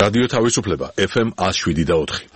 რადიო თავისუფლება FM 107.4.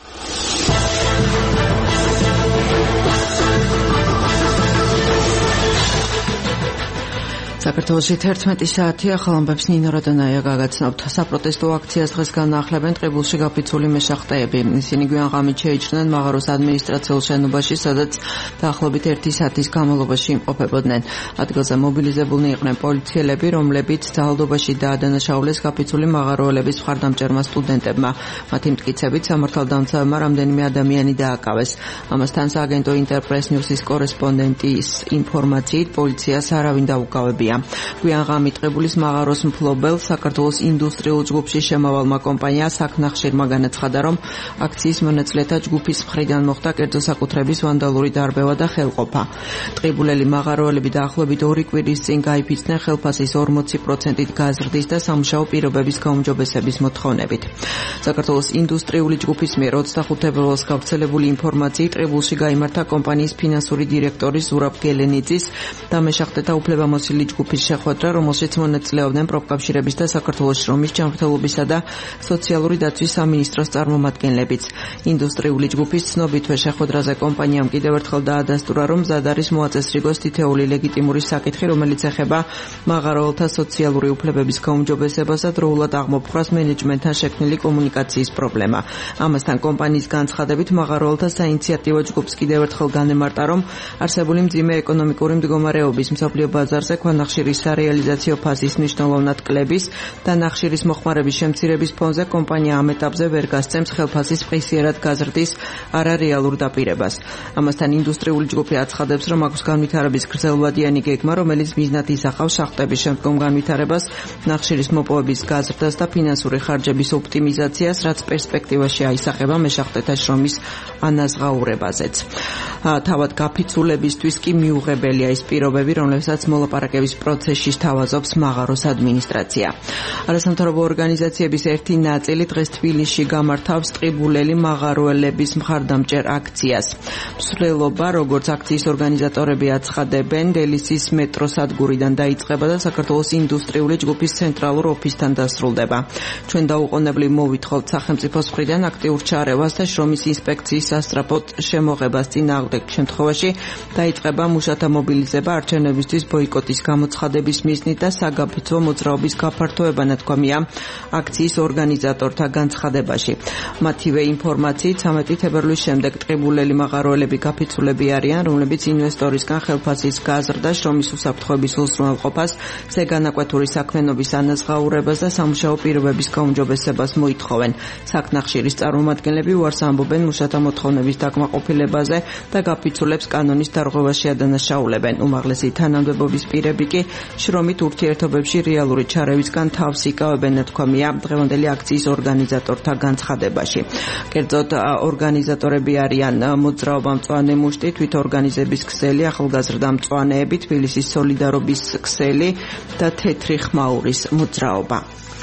საქართველოში 11 საათია, ხალხებს ნინო რადონაია გაგაცნობთ. საპროტესტო აქციას დღეს განახლებენ ტყიბულში გაფიცული მეშახტეები. ისინი გვიან ღამით შეიჭრნენ მაღაროს ადმინისტრაციულ შენობაში, სადაც დაახლოებით 1 საათის განმავლობაში იმყოფებოდნენ. ადგილზე მობილიზებულნი იყვნენ პოლიციელები, რომლებიც ძალადობაში დაადანაშაულეს გაფიცული მაღაროელების მხარდამჭერმა სტუდენტებმა. მათი მტკიცებით სამართალდამცავებმა რამდენიმე ადამიანი დააკავეს. ამასთან სააგენტო ინტერპრეს ნიუსის კორესპონდენტის ინფორმაციით პოლიციას არავინ დაუკავებია. გვიან ღამით ტყიბულის მაღაროს მფლობელ საქართველოს ინდუსტრიულ ჯგუფში შემავალმა კომპანია საქნახშირმა განაცხადა, რომ აქციის მონაწილეთა ჯგუფის მხრიდან მოხდა კერძო საკუთრების ვანდალური დარბევა და ხელყოფა. ტყიბულელი მაღაროელები დაახლოებით 2 კვირის წინ გაიფიცნენ ხელფასის 40%-ით გაზრდის და სამუშაო პირობების გაუმჯობესების მოთხოვნებით. საქართველოს ინდუსტრიული ჯგუფის მიერ 25 თებერვალს გავრცელებული ინფორმაციით ტყიბულში გაიმართა კომპანიის ფინანსური დირექტორის ზურაბ გელენიძის და მეშახტეთა უფლებამოსილი ჯგუფის შეხვედრა, რომელშიც მონაწილეობდნენ პროფკავშირების და საქართველოს შრომის ჯანმრთელობისა და სოციალური დაცვის სამინისტროს წარმომადგენლებიც. ინდუსტრიული ჯგუფის ცნობითვე შეხვედრაზე კომპანიამ კიდევ ერთხელ დაადასტურა, რომ მზად არის მოაწესრიგოს თითეული ლეგიტიმური საკითხი, რომელიც ეხება მაღაროელთა სოციალური უფლებების გაუმჯობესებას და დროულად აღმოფხვრას მენეჯმენტთან შექმნილი კომუნიკაციის პრობლემა. ამასთან კომპანიის განცხადებით მაღაროელთა საინიციატივო ჯგუფს კიდევ ერთხელ განემარტა, რომ არსებული მძიმე ეკონომიკური მდგომარეობის მსოფლიო ბაზარზე ქვანახშირის სარეალიზაციო ფაზის მნიშვნელოვნად კლების და ნახშირის მოხმარების შემცირების ფონზე კომპანია ამ ეტაპზე ვერ გასცემს ხელფასის პრესიერად გაზრდის არარეალურ დაპირებას. ამასთან ინდუსტრიული ჯგუფი აცხადებს, რომ აქვს განვითარების გრძელვადიანი გეგმა, რომელიც მიზნად ისახავს შახტების შემდგომ განვითარებას, ნახშირის მოპოვების გაზრდას და ფინანსური ხარჯების ოპტიმიზაციას, რაც პერსპექტივაში აისახება მეშახტეთა შრომის ანაზღაურებაზეც. თავად გაფიცულებისთვის კი მიუღებელია ის პირობები, რომლებსაც მოლაპარაკების პროცესში სთავაზობს მაღაროს ადმინისტრაცია. არასამთავრობო ორგანიზაციების ერთი ნაწილი დღეს თბილისში გამართავს ტყიბულელი მაღაროელების მხარდამჭერ აქციას. მსვლელობა, როგორც აქციის ორგანიზატორები აცხადებენ, დელისის მეტროსადგურიდან დაიწყება და საქართველოს ინდუსტრიული ჯგუფის ცენტრალურ ოფისთან დასრულდება. ჩვენ დაუყოვნებლივ მოვითხოვთ სახელმწიფოს მხრიდან აქტიურ ჩარევას და შრომის ინსპექციის სასწრაფოდ შემოღებას. წინააღმდეგ შემთხვევაში დაიწყება მუშათა მობილიზება არჩევნებისთვის ბოიკოტის გამოცხადების მიზნით და საგაფიცვო მოძრაობის გაფართოება ნათქვამია აქციის ორგანიზატორთა განცხადებაში. მათივე ინფორმაციით 13 თებერვლის შემდეგ ტყიბულელი მაღაროელები გაფიცულები არიან, რომლებიც ინვესტორისგან ხელფასის გაზრდა, შრომის უსაფრთხოების უზრუნველყოფას, ზეგანაკვეთური საქმიანობის ანაზღაურებას და სამუშაო პირობების გაუმჯობესებას მოითხოვენ. საქნახშირის წარმომადგენლები უარს ამბობენ მუშათა მოთხოვნების დაკმაყოფილებაზე და გაფიცულებს კანონის დარღვევაში ადანაშაულებენ. უმაღლესი თანამდებობის პირები კი შრომით ურთიერთობებში რეალური ჩარევისგან თავს იკავებენ, ნათქვამია დღევანდელი აქციის ორგანიზატორთა განცხადებაში. კერძოდ ორგანიზატორები არიან მოძრაობა მწვანე მუშტი, თვითორგანიზების ქსელი, ახალგაზრდა მწვანეები, თბილისის სოლიდარობის ქსელი და თეთრი ხმაურის მოძრაობა.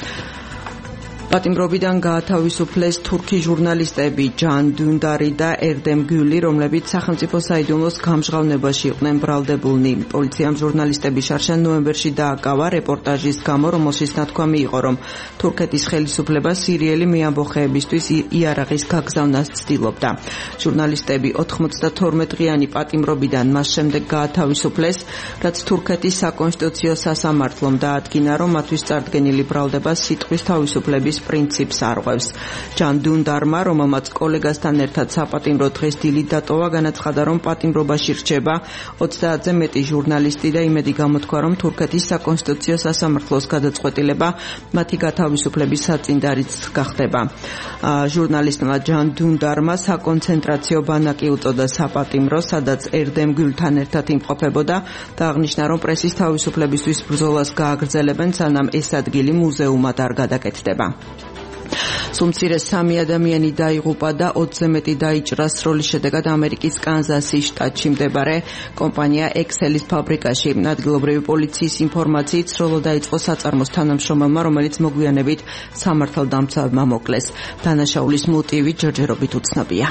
პატიმრობიდან გაათავისუფლეს თურქი ჟურნალისტები ჯან დუნდარი და ერდემ გული, რომლებიც სახელმწიფო საიდუმლოს გამჟღავნებაში იყვნენ ბრალდებულნი. პოლიციამ ჟურნალისტები შარშან ნოემბერში დააკავა რეპორტაჟის გამო, რომელშიც ნათქვამი იყო, რომ თურქეთის ხელისუფლება სირიელი მეამბოხეებისთვის იარაღის გაგზავნას ცდილობდა. ჟურნალისტები 92 დღიანი პატიმრობიდან მას შემდეგ გაათავისუფლეს, რაც თურქეთის საკონსტიტუციო სასამართლომ დაადგინა, რომ მათთვის წარდგენილი ბრალდება სიტყვის თავისუფლების პრინციპს არღვევს. ჯან დუნდარმა, რომელმაც კოლეგასთან ერთად საპატიმრო დღეს დილით დატოვა, განაცხადა, რომ პატიმრობაში რჩება 30-ზე მეტი ჟურნალისტი და იმედი გამოთქვა, რომ თურქეთის საკონსტიტუციო სასამართლოს გადაწყვეტილება მათი გათავისუფლების საწინდარიც გახდება. ჟურნალისტმა ჯან დუნდარმა საკონცენტრაციო ბანაკი უწოდა საპატიმრო, სადაც ერდემ გულთან ერთად იმყოფებოდა და აღნიშნა, რომ პრესის თავისუფლებისთვის ბრძოლას გააგრძელებენ, სანამ ეს ადგილი მუზეუმად არ გადაკეთდება. სუმცირე 3 ადამიანი დაიღუპა და 20-ზე მეტი დაიჭრა სროლის შედეგად ამერიკის კანზასის შტატში მდებარე კომპანია ექსელის ფაბრიკაში. ადგილობრივი პოლიციის ინფორმაციით სროლა დაიწყო საწარმოს თანამშრომელმა, რომელიც მოგვიანებით სამართალდამცავებმა მოკლეს. დანაშაულის მოტივი ჯერჯერობით უცნობია.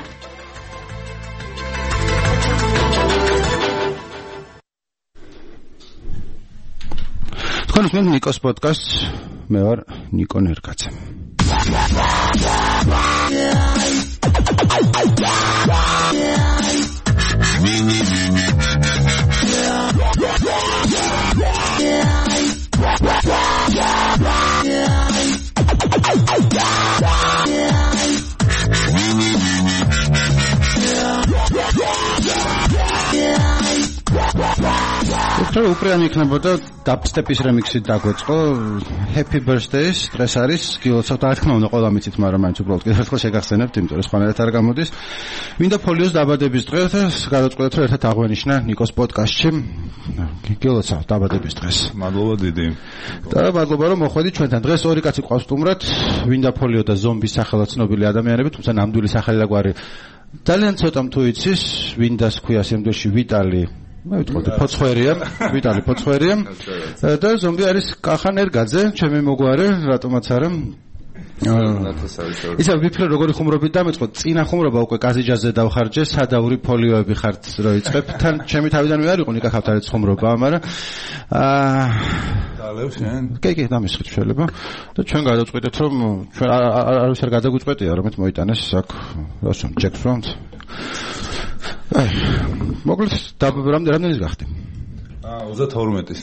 თქვენ უსმენთ ნიკოს პოდკასტს, მე ვარ ნიკო ნერგაძე. უპრიანი იქნებოდა დაბსტეპის რემიქსი დაგვეწყო Happy Birthday-ს დღეს არის გილოცავ და რა თქმა უნდა ყველა მიცით მაგრამ მაინც უბრალოდ კიდევ ერთხელ შეგახსენებთ იმიტომ რომ სხვანაირად არ გამოდის მინდა ფოლიოს დაბადების დღეს გადავწყვეტეთ რომ ერთად აღვენიშნა ნიკოს პოდკასტში გილოცავ დაბადების დღეს მადლობა დიდი და მადლობა რომ მოხვედით ჩვენთან დღეს ორი კაცი ყავს სტუმრად მინდა ფოლიო და ზომბის სახელად ცნობილი ადამიანები თუმცა ნამდვილი სახელი და გვარი ძალიან ცოტამ თუ იცის ვინდას ქვია სამდოში ვიტალი მე ვიტყოდი ფოცხვერია ვიტალი ფოცხვერია და ზომბი არის კახან ერგაძე ჩემი მოგვარე რატომაც არა ისა ვიფიქრე როგორი ხუმრობით დამეწყო წინა ხუმრობა უკვე კაზიჯაზე დავხარჯე სადაური ფოლიოები ხართ რო იწყებ თან ჩემი თავიდანვე არ იყო ნიკა ხავთარეთ ხუმრობა მაგრამ დალევ შენ კი დამისხეთ შეიძლება და ჩვენ გადავწყვეტეთ რომ ჩვენ არავის არ გადაგვიწყვეტია რომ მოიტანეს აქ რასო ჯექსონს აი მოკლედ რამდენის გახდი 32-ის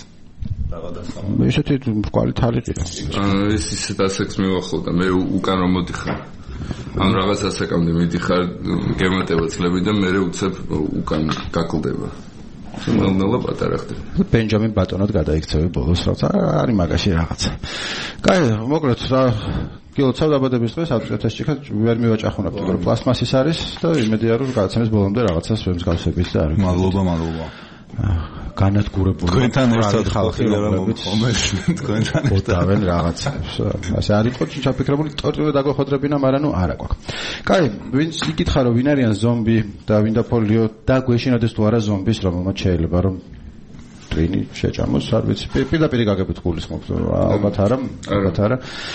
მე ისეთი მყარი თალიყია ეს ისეთ ასექს მივახავდა მე უკან რომ მოდიხარ ან რაღაც ასაკამდე მიდიხარ გემატება წლები და მე უცებ უკან გაკლდება ნელ-ნელა პატარა ხდება ბენჯამინ ბატონად გადაიქცევი ბოლოს რაც არის მაგაში რაღაცა კაი მოკლედ გილოცავ დაბადების დღეს ავწევთ ჩიქა ვერ მივაჭახუნებ თქო რომ პლასმასის არის და იმედია რომ გადაცემის ბოლომდე რაღაცას ვერ მსგავსების და არის მადლობა განადგურებული თქვენთან ერთად ხალხი რა მომხომეს თქვენთან ერთად დავენ რაღაცებს ასე არ იყო ჩაფიქრებული ტორტილე დაგვეხოდრებინა მაგრამ ნუ არა გვაქვს კაი ვინც იკითხა რომ ვინ არიან ზომბი და ვინდა ფოლიო და გვეშინოდეს თუ არა ზომბის რომელმაც შეიძლება რომ ტრინი შეჭამოს არ ვიცი პირდაპირ გაგებით გულისხმობთ ალბათ არა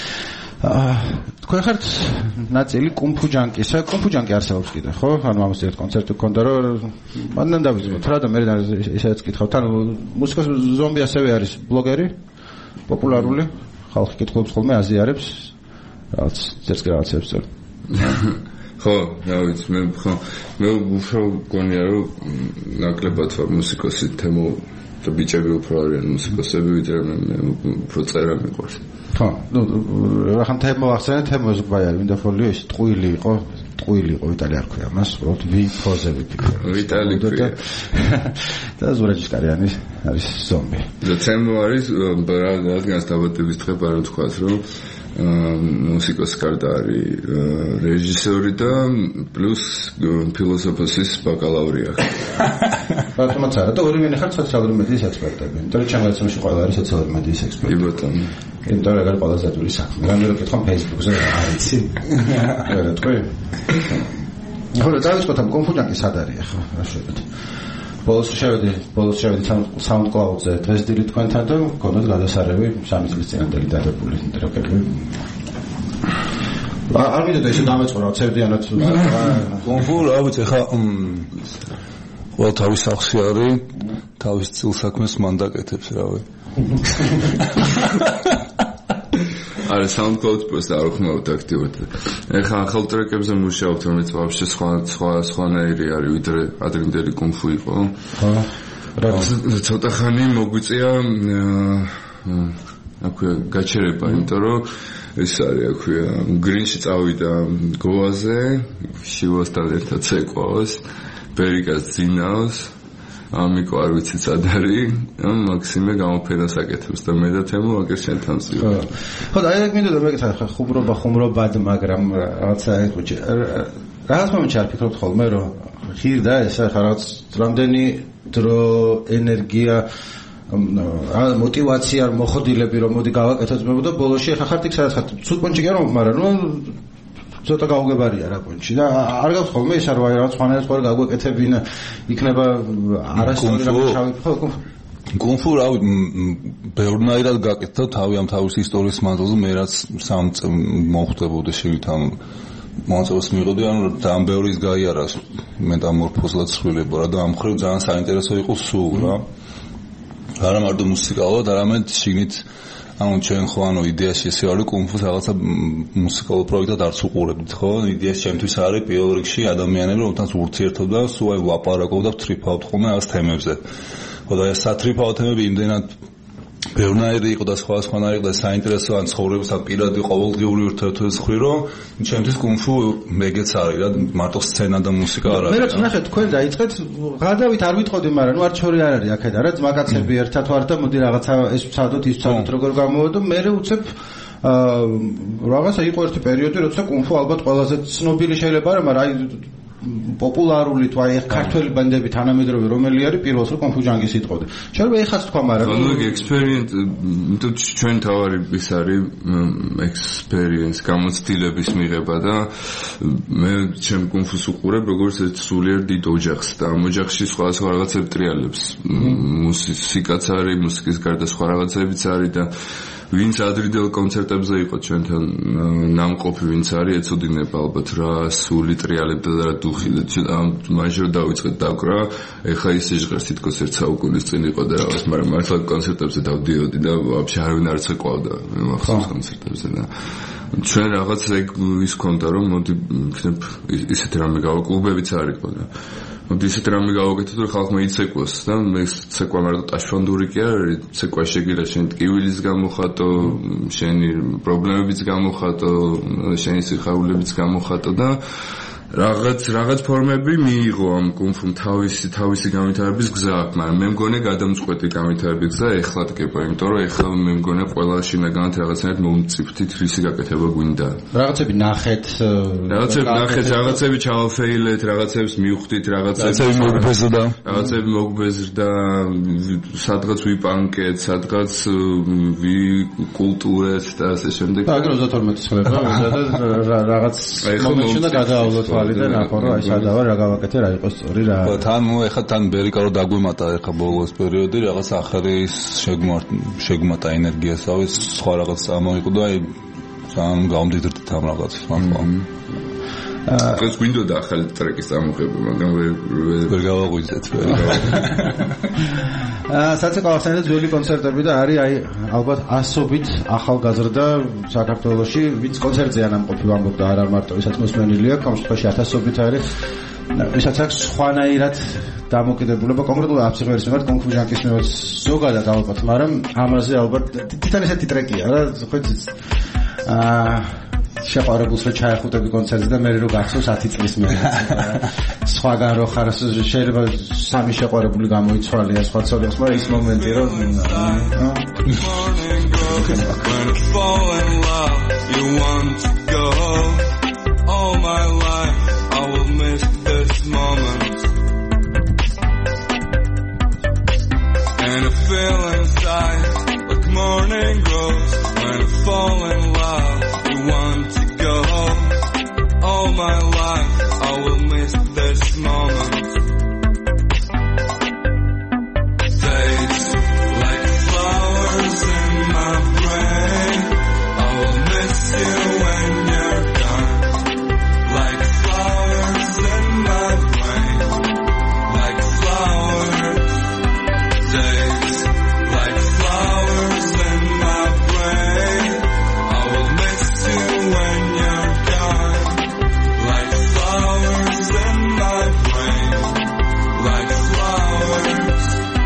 თქვენ ხართ ნაწილი კუნფუ ჯანკისა კუნფუ ჯანკი არსებობს კიდე ხო ანუ ამას ერთ კონცერტი გქონდა რომ მანდ დავიწყოთ რა და მე ისედაც კითხავ თან მუსიკას ზომბი ასევე არის ბლოგერი პოპულარული ხალხი კითხულობს ხოლმე აზიარებს რაღაც ზერსკი რაღაცებს წერ ხო რა ვიცი მე უფრო გონია რომ ნაკლებად ვარ მუსიკოსი თემო და ბიჭები უფრო არიან მუსიკოსები ვიდრე მე უფრო წერა მიყვარს ხო, რახან თემო ახსენე თემოს გვაია, ვინდა ფოლიო ის ტყუილი იყო ვიტალი არ ქვია, მას უბრალოდ ვიფოზები ფიქრობ. ვიტალი ქვია. და ზურაჯისკარიანი არის ზომბი. და თემო არის რადგან დაბადების დღე ბარემ თქვას რომ მუსიკოსი გარდა არის რეჟისორი და პლუს ფილოსოფიის ბაკალავრია. ბატონო არა და ორივე ხარ სოციალური მედიის ექსპერტები. იმიტომ რომ ჩემგაცმაში ყველა არის სოციალური მედიის ექსპერტი. კი ბატონო. იმიტომ რომ ეგარ ყველაზე ძველი საქმე. რამდენად კითხავ Facebook-ზე არ იცი. რა თქვი? ახლა დავიწყოთ ამ კონფუჯანკი სად არის ახლა რა შეგვიძლია. ბოლოს შევედი SoundCloud-ზე დღეს დილით თქვენთან და მქონდათ გადასარევი 3 წლის წინანდელი დადებული ტრეკები. არ მინდოდა ისე დამეწყო რა ცერდიანად კონფუ რა ვიცი ხა ყველა თავის სახში არის თავის წილ საქმეს მან დაკეთებს რავი არა SoundCloud просто არ ხმაურთ აქტიურად. ეხლა ახალ ტრეკებზე მუშაობთ, რომელიც ვაფშე სხვანაირი არის, ვიდრე ადრინდელი კუნფუ იყო. ხო. ცოტა ხანი მოგვიწია აქვე გაჩერება, იმიტომ რომ ეს არის აქვე გრინში წავიდა გოაზე, შივოსთან ერთად ცეკვავს, ბერიკას ძინავს. ამიკო არ ვიცი სად არის, მაქსიმე გამოფენას აკეთებს და მე და თემო აგერ შენთან ვწივ. ხო, და აი მინდოდა მეკითხა ხუმრობად, მაგრამ რაღაცა ეჭი. რაღაც მომენტში არ ფიქრობთ ხოლმე რომ ხირდა ეს ახლა რაღაც რამდენი დრო ენერგია мотивация არ მოხდილები რომ მოდი გავაკეთოთ მე და ბოლოში ახლა ხართ იქ სადაც ხართ ცუდ პონჩი კი არ მაგრამ ნუ ცოტა გაუგებარია რა პონჩი და არ გაქვს ხოლმე ის არ ვარ რაღაც ხანას ყոր გაგვეკეთებინა იქნება არასწორი რამე შავი ხო კუნფუ რავი ბევრნაირად გაკეთდა თავი ამ თავის ისტორიის მანძილზე მე რაც სამ მოხდებოდა შევით ამ მონაწილეობას მიიღოდი ანუ ძალიან ბევრი ის გაიარა მეტამორფოზად ცვლილება რა და ამ ხრივ ძალიან საინტერესო იყო სულ რა არა მარტო მუსიკალურად არამედ შიგნით ანუ ჩვენ ხო ანუ იდეაში ესე არის კუნფუს რაღაცა მუსიკალურ პროექტად არც უყურებთ ხო? იდეაში ჩემთვის არის პირველ რიგში ადამიანები რომელთაც ურთიერთობ და სულ აი ვლაპარაკობ და ვთრიფავთ ხოლმე რაღაც თემებზე. ხო და ეს სათრიფავ თემები იმდენად ბევრნაირი იყო და სხვადასხვანაირი იყო და საინტერესო ან ცხოვრების ან პირადი ყოველდღიური ურთიერთობის ხვირო ჩემთვის კუნფუ მეგეც არის რა მარტო სცენა და მუსიკა არ არის. მე რაც ნახეთ თქვენ დაიწყეთ გადავით არ ვიტყოდი მაგრამ ნუ არ ჩორი არ არის აქედან რა ძმაკაცები ერთად ვარ და მოდი რაღაცა ეს ვცადოთ ის ვცადოთ როგორ გამოვიდო მე უცებ რაღაცა იყო ერთი პერიოდი როცა კუნფუ ალბათ ყველაზე ცნობილი შეიძლება არა მაგრამ აი პოპულარული თუ აი ქართველი ბანდები თანამედროვე რომელი არის პირველს რო კუნფუ ჯანგის იტყოდი. შეიძლება ეხაც თქვა მაგრამ ნუ ექსპერიენს თუ ჩვენ თავარი ის არის ექსპერიენს გამოცდილების მიღება და მე ჩემ კუნფუს უყურებ როგორც ერთ სულიერ დიდ ოჯახს და ამ ოჯახში სხვადასხვა რაღაცები ტრიალებს. მუსიკაც არის, მუსიკის გარდა სხვა რაღაცებიც არის და ვინც ადრინდელ კონცერტებზე იყო ჩვენთან ნამყოფი ვინც არის ეცოდინება ალბათ რა სული ტრიალებდა და რა დუხი და მაჟორ დავიწყეთ დაკვრა ეხა ისე ჟღერს თითქოს ერთ საუკუნის წინ იყო და რაღაც მაგრამ მართლა კონცერტებზე დავდიოდი და ვაფშე არავინ არ წეყვავდა მახსოვს კონცერტებზე და ჩვენ რაღაც ეგ ის ქონდა რომ მოდი იქნებ ისეთი რამე გავა კლუბებიც არისო და მოდი ისეთი რამე გავაკეთოთ რომ ხალხმა იცეკვას და მე ცეკვა მარტო ტაშფანდური კი არის ცეკვა შეგირა შენ ტკივილის გამოხატო შენი პრობლემებიც გამოხატო შენი სიხარულებიც გამოხატო და რაღაც ფორმები მიიღო ამ კუნფუმ თავისი განვითარების გზა აქვს მაგრამ მე მგონი გადამწყვეტი განვითარების გზა ეხლა დგება იმიტომ რომ ეხლა მე მგონი ყველა შინაგანად რაღაცნაირად მომწიფთით რისი გაკეთება გვინდა რაღაცები ნახეთ რაღაცები ჩავაფეილეთ რაღაცებს მივხვდით რაღაცები მოგბეზრდა სადღაც ვიპანკეთ სადღაც ვიკულტურეთ და ასე შემდეგ აგრე 32 წლება რაღაც მომენტში გადაავლოთ და ნახო რა სადავა რა გავაკეთე რა იყოს სწორი რა თან ეხა თან ბერიკა რო დაგვიმატა ეხა ბოლოს პერიოდი რაღაც ახალი შეგმატა ენერგიასავე სხვა რაღაც ამოიყო და აი სამ გამდიდრდით ამ რაღაცას ნახო ეს გვინდოდა ახალი ტრეკის წამოღება მაგრამ ვერ გავაღვიძეთ საცეკვავსთან ძველი კონცერტები და არის აი ალბათ ასობით ახალგაზრდა საქართველოში ვინც კონცერტზე ანამყოფი ვამბობ და არა მარტო ისაც მოსმენილი აქვს ამ შემთხვევაში ათასობით არის ისაც აქვს სხვანაირად დამოკიდებულება კონკრეტულად აფსიღერის მიმართ კუნფუ ჟანკის მიმართ ზოგადად ალბათ მაგრამ ამაზე ალბათ თვითონ ესეთი ტრეკია რა ხო იცით შეყარებულს რო ჩაეხუტები კონცერტზე და მე რო გახსოვს 10 წლის მერე სხვაგან რო ხარ შეიძლება სამი შეყარებული გამოიცვალია სხვა ცოცხლებს მაგრამ ის მომენტი რომ All my life I will miss this moment Days like flowers in my brain I will miss you when you're gone Like flowers in my brain Like flowers Days like flowers in my brain I will miss you when you're gone Like flowers in my brain Like flowers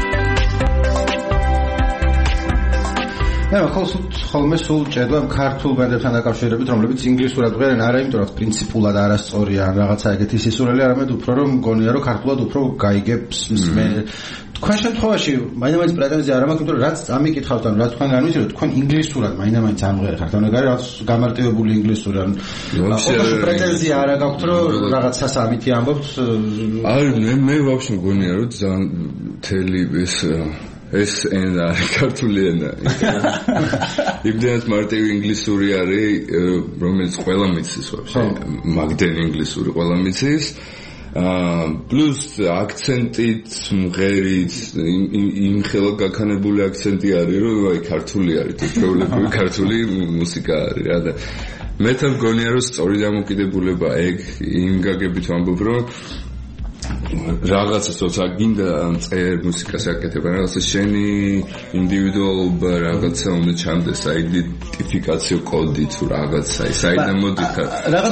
მე ხოლმე სულ ჭედვა ქართულ ბანდებთან დაკავშირებით რომლებიც ინგლისურად ვღერენ არა იმიტომ რომ პრინციპულად არასწორია ან რაღაცა ეგეთი სისულელი არამედ უფრო რომ მგონია რომ ქართულად უფრო გაიგებს მე თქვენ შემთხვევაში მაინც პრეტენზია არ მაქვს იმიტომ რომ რაც ამიკითხავთ ან რაც თქვენ განვიცით თქვენ ინგლისურად მაინც ამღერეთ ან ეგ არის გამარტივებული ინგლისური ან პრეტენზია არ გაქვთ რომ რაღაც სასამითი ამბობთ არის მე ვაფშე მგონია რომ ძალიან თელი ეს ენა ქართული ენა იმდენად მარტივი ინგლისური არის რომელიც ყველა მიცის ვაფშე მაგდენ ინგლისური ყველა მიცის პლუს აქცენტით მღერით იმ ხელა გაქანებული აქცენტი არის რომ აი ქართული არის თითოეული ქართული მუსიკა არის რა და მე თან მგონია რომ სწორი დამოკიდებულება ეგ იმ გაგებით ვამბობ რომ რაღაცა თორსა გინდა წერ მუსიკას აკეთება რაღაცა შენი ინდივიდუალობა რაღაცა უნდა ჩანდეს აიდენტიფიკაციო კოდი თუ რაღაცა საიდან მოდიხარ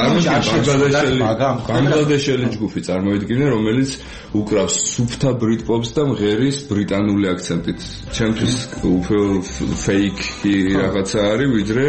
ბანგლადეშელი ჯგუფი წარმოვიდგინე რომელიც უკრავს სუფთა ბრიტპოპს და მღერის ბრიტანული აქცენტით ჩემთვის უფრო ფეიქი რაღაცა არის ვიდრე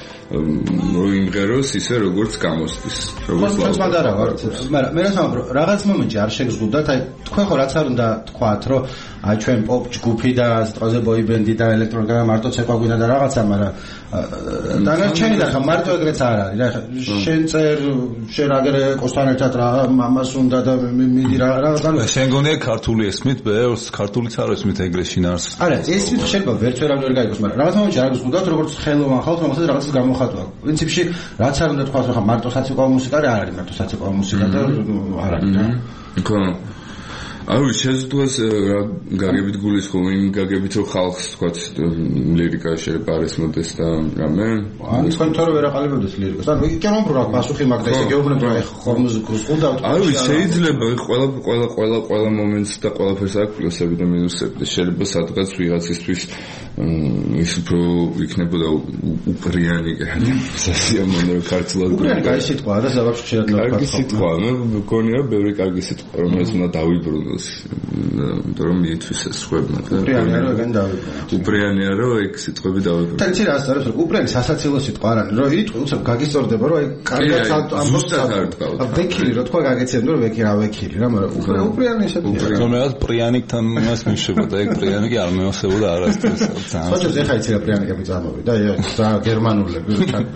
იმღეროს ისე როგორც გამოსდის როგორც მაგარა ვარ მაგრამ მე რასაუბრ რაღაც მომენტში არ შეგზღუდათ აი თქვენ ხო რაც არ უნდა თქვათ რომ აი ჩვენ პოპ ჯგუფი და სიტყვაზე ბოი ბენდი და ელექტრონიკა მარტო ცეკვა გვინდა და რაღაცა მაგრამ დანარჩენი და ხა მარტო ეგრეც არ არის რა შენ წერ შენ აგერ კოსთან ერთად რა მამას უნდა და მიდი რა შენ გონია ქართული ესმით ბევრს ქართულიც არ ესმით ეგრეში ნარს არა ესმით შეიძლება ვერც ვერ გაიგოს მაგრამ რაღაც მომენტში არ გზღუდათ როგორც ხელოვან ხალხს რომელსაც რაღაცას გამოხატვა პრინციპში რაც არ უნდა თქვათ რომ ხა მარტო საცეკვაო მუსიკა არ არის მარტო საცეკვაო მუსიკა და არ არის რა ხო აი შეძლოს გაგებით გულისხმობ იმ გაგებით რომ ხალხს თქვათ ლირიკა შეიძლება არის მოდეს და რამე აი თქვენ თორე ვერ აყალიბებდეს ლირიკას ანუ იქნებ რა პასუხი მაგ და ესე გეუბნებ რომ ხო მუსიკას ყუდავთ აი შეიძლება ყველა მომენტს და ყველაფერს აქვს პლუსები და მინუსები შეიძლება სადღაც ვიღაცისთვის ის უფრო იქნებოდა უპრიანი სასიამოვნო ქართულად უპრიანი კაი სიტყვაა და ზაბარში შეიძლება თქვა კარგი სიტყვა მე მგონია ბევრი კარგი სიტყვა რომელიც უნდა დავიბრუნოს რომ მიითვისეს ხვებმა და უპრიანია რომ ეგ სიტყვები დავიბრუნოს და იცი რა არის რომ უპრიანი სასაცილო სიტყვა არ არის რომ იტყვი უცებ გაგისწორდება რომ აი კარგად ამბობს ვექილი რო თქვა გაგეცემ რომ ვექი რა ვექილი რა მაგრამ უპრიანი ისეთი რომელსაც პრიანიკთან მას მიშებოდა ეგ პრიანიკი არ მეოსებოდა არასდროს ხოჭებს ეხა იცი რა პრიანიკები წამოვიდა და გერმანულები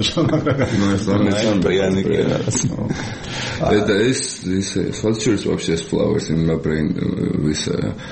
ჩაკბეშა პრიანიკი და ეს ხოჭებს вообще flowers in my brain with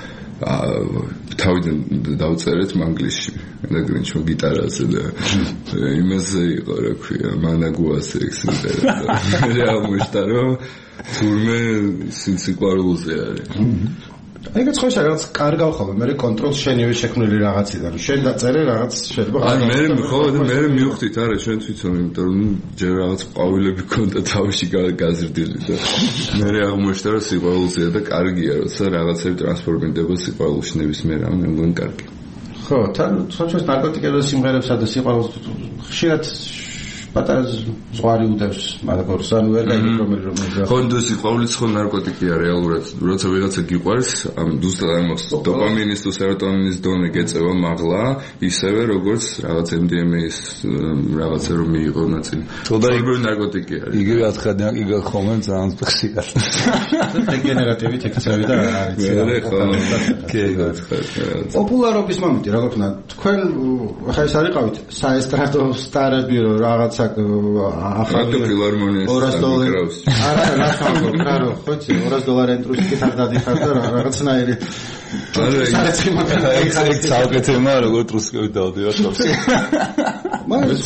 თავიდან დავწერეთ მანგლისში და გრინჩო გიტარაზე და იმაზე იყო რა ქვია მანაგუას ექსინტერა და აღმოჩნდა რომ თურმე სიყვარულზე არის ეგეც ხო რაღაც კარგავ ხოლმე მე კონტროლს შენივე შექმნილი რაღაციდან შენ დაწერე რაღაც შეიძლება აი მე მივხვდით არა ჩვენ თვითონ იმიტომ რომ ჯერ რაღაც ყვავილები ქონდა თავში გაზრდილი და მე აღმოჩნდა რომ სიყვარულზეა და კარგია როცა რაღაცები ტრანსფორმირდება სიყვარულში ნებისმიერ ამ მგონი კარგი ხო თან თვითონ ნარკოტიკების სიმღერებსა და სიყვარულს ხშირად პატარა ზღვარი უდევს მაგას ანუ ვერ გაიგრომელი რომ ხონდოს სიყვარულიც ხო ნარკოტიკია რეალურად როცა ვიღაცა გიყვარს ამ ზუსტად ამას დოპამინის თუ სეროტონინის დონე გეწევა მაღლა ისევე როგორც რაღაც MDMA-ის რაღაცა რომ მიიღო ნაწილი თორემ ნარკოტიკია იგივე ათხადნაკი გახომე ძალიან ფიქსიკა დეგენერატივით ექცევი და არის პოპულარობის მომენტი როგორ ხნა თქვენ ხა ეს არიყავით საესტრადო სტარები რომ რაღაც ახალი ფილარმონიის $200 არა რა ხარ ხოჩი $200 ენტრუსიკით არ დადიხარ და რაღაცნაირი ეგ საუკეთემა როგორ ტრუსკებით დავდივარ ხალხს მაგას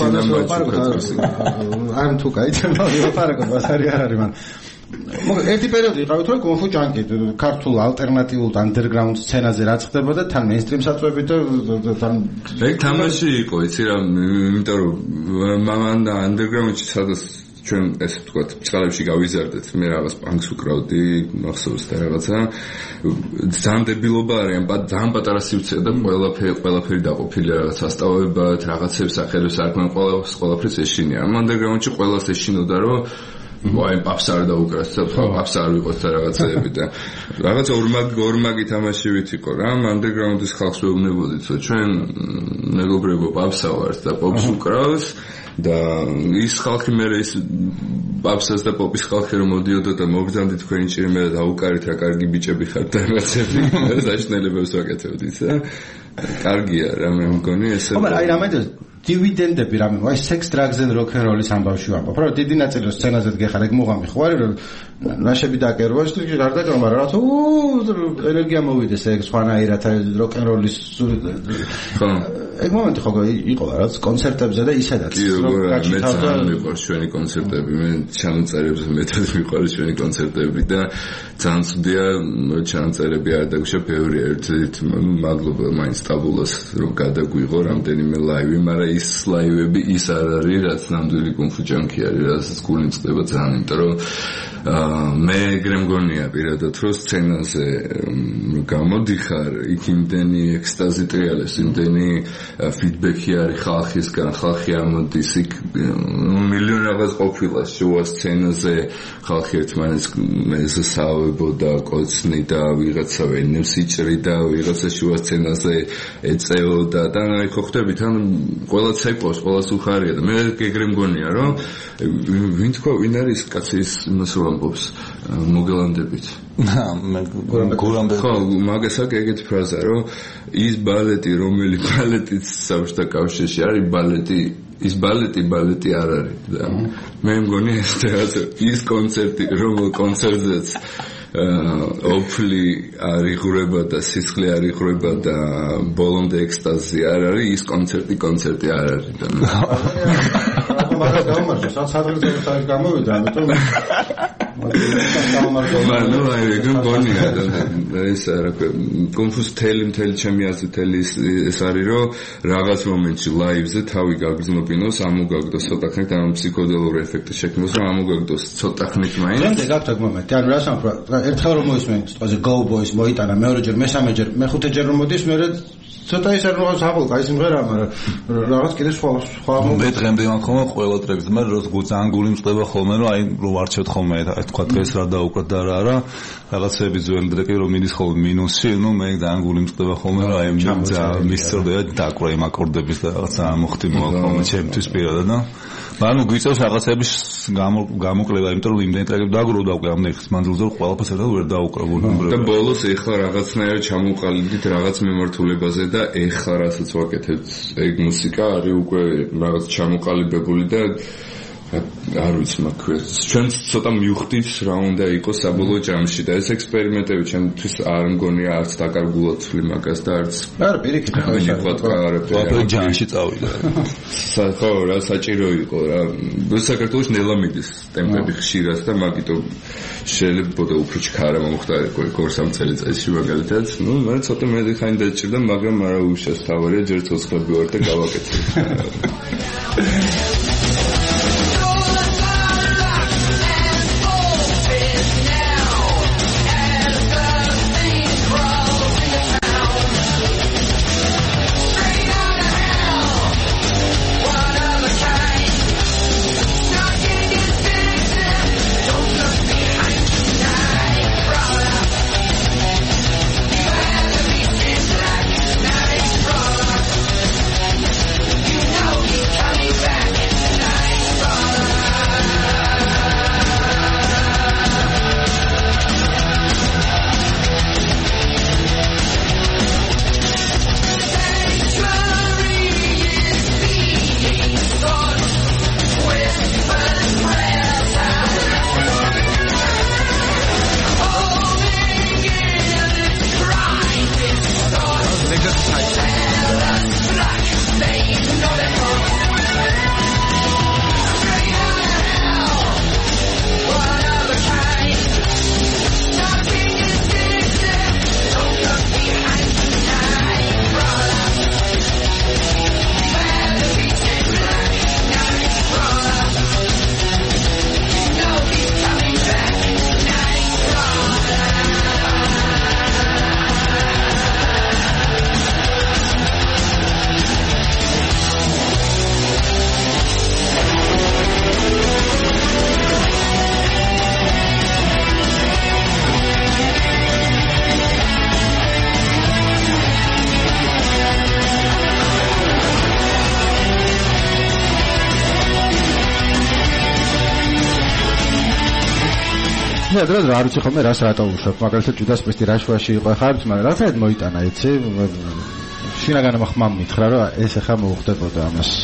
ამ თუ გაიწერა ვიფარაკო ბასარი არ არის მან ერთი პერიოდი იყავით რომ კონფუ ჯანკი ქართულ ალტერნატიულ underground სცენაზე რაც ხდებოდა თან მეინსტრიმ საწვევით და თან ეგ თამაში იყო იცი რა იმიტომ რომ მამან და underground-ში სადაც ჩვენ ესე ვთქვათ წყალებში გავიზარდეთ მე რაღაც პანკს უკრავდი მახსოვს და რაღაცა ძალიან დებილობა არის ძალიან პატარა სივრცეა და ყველაფერი დაყოფილი რაღაც ასტავებად რაღაცებს სახელებს არქმენ ყველაფერს ეშინია ამ underground-ში ყველას ეშინოდა რომ ვაი პაპსარ და უკრას და პაპსარ ვიყოთ და რაღაცები და რაღაც ორმაგი თამაშივით იყო რა underground-ის ხალხს ვეუბნებოდით რომ ჩვენ მეგობრებო პაპსა ვართ და პოპს უკრავს და ის ხალხი მე ის პაპსას და პოპის ხალხი რომ მოდიოდა და მოგზანდით თქვენი ჭირი მე დაუკარით რა კარგი ბიჭები ხართ და რაღაცები საშნელებებს ვაკეთებდით და კარგია რა მე მგონი ესე მაგრამ აი რამე დივიდენდები რამე აი სექს დრაგს and rock and roll-ის ამბავში ვამბობ რა დიდი ნაწილი რომ სცენაზე გეხარ ეგ მუღამი ხوارი რომ ნაშები დაკერვა ის არ დაკერვა მაგრამ რა თქო ენერგია მოვიდეს ეგ სხვანაირად rock and roll-ის ხო ეგ მომენტი ხო იყო რაც კონცერტებზე და ისედაც მე ძალიან მიყვარს ჩვენი კონცერტები მე ჩანაწერებზე მეტად მიყვარს ჩვენი კონცერტები და ძალიან ცუდია ჩანაწერები არ დაგუშვა ბევრი ერთ მადლობა მაინც ტაბულას რომ გადაგვიღო რამდენიმე ლაივი მაგრამ ის ლაივები ის არ არის რაც ნამდვილი კუნფუ ჯანკი არის რასაც გული მწყდება ძალიან იმიტომ რომ მე ეგრე მგონია პირადად რომ სცენაზე გამოდიხარ იქ იმდენი ექსტაზი ტრიალებს იმდენი ფიდბექი არის ხალხისგან ხალხი ამოდის იქ მილიონი რაღაც ყოფილა შუა სცენაზე ხალხი ერთმანეთს საუბრობდა კოცნი და ვიღაცა ვენებს იჭრიდა ვიღაცა შუა სცენაზე ეწეოდა და აი ხო ხდებით ან ყველა ცეკვავს ყველას უხარია და მე ეგრე მგონია რომ ვინ თქვა ვინ არის კაცი ის იმას რომ ამბობს მოგელანდებით ხო მაგასაც ეგეთ ფრაზა რომ ის ბალეტი რომელი ბალეტიც საბჭოთა კავშირში არის ბალეტი ის ბალეტი არ არის და მე მგონია ეს თეატრი ის კონცერტი რომელ კონცერტზეც ოფლი არ იღრება და სისხლი არ იღრება და ბოლომდე ექსტაზი არ არის ის კონცერტი არ არის და მაგას გამარჯვე სადღაც ეს გამოვიდა ამიტომ ну, აი გონია ეს რა კონფუს თელი ჩემი აზრით თელი ეს არის რომ რაღაც მომენტში ლაივზე თავი გაგრძნობინოს ამოგაგდოს ცოტა ხნით ამ ფსიქოდელური ეფექტი შექმნოს რომ ამოგაგდოს ცოტა ხნით მაინც რამდენი გაქვთ აქ მომენტი ანუ რას ამბობ ერთხელ რომ მოისმენ სწორზე go boys მოიტანა მეორეჯერ მესამეჯერ მეხუთეჯერ რომ მოდის მე ცოტა ის არ რაღაც აღოლკა ის მღერა მაგრამ რაღაც კიდე სხვა მე დღემდე მან ხოლმე ყველა ტრეკს მაგრამ რო ძალიან გული მწყდება ხოლმე რომ აი რომ არჩევთ ხოლმე აი თქვა დღეს რა დაუკრა და რა არა რაღაცები ძველი ტრეკი რომ მიდის ხოლმე მინუსი ნუ მე ძალიან გული მწყდება ხოლმე რომ აი მისწორდება დაკვრა იმ აკორდების და რაღაცა მოხდიმოა ხოლმე ჩემთვის პირადად და მაგრამ გვიწევს რაღაცების გამოკლება იმიტომ რომ იმდენი ტრეკები დაგროვდა უკვე ამდენ ხის მანძილზე რომ ყველაფერს ერთად ვერ დაუკრა და ბოლოს ეხლა რაღაცნაირად ჩამოყალიბდით რაღაც მემართულებაზე და ეხლა რასაც ვაკეთებთ ეგ მუსიკა არის უკვე რაღაც ჩამოყალიბებული და არ ვიცი მაგქვეს ჩვენ ცოტა მივხვდით რა უნდა იყოს საბოლოო ჯამში და ეს ექსპერიმენტები ჩემთვის არ მგონია არც დაკარგულად ვთვლი მაგას და არც არა პირიქით ყველაფერი ჯამში წავიდა ხო რა საჭირო იყო რა საქართველოს ნელა მიდის ტემპები ხშირად და მაგიტომ შეიძლება უფრო ჩქარა მომხდარიყო 2-3 წელიწადში მაგალითად ნუ მე ცოტა მეტი ხანი დაჭირდა მაგრამ არა უშავს თავარია ჯერ ცოცხლები ვარ და გავაკეთე მე ადრე რა ვიცი ხოლმე რას რატო უშვებ მაგალითად ჯუდას პრისტი რა შუაში იყო ხართ მაგრამ რაღაცად მოიტანა იცი შინაგან ხმამ მითხრა რომ ეს ახლა მოუხდებოდა ამას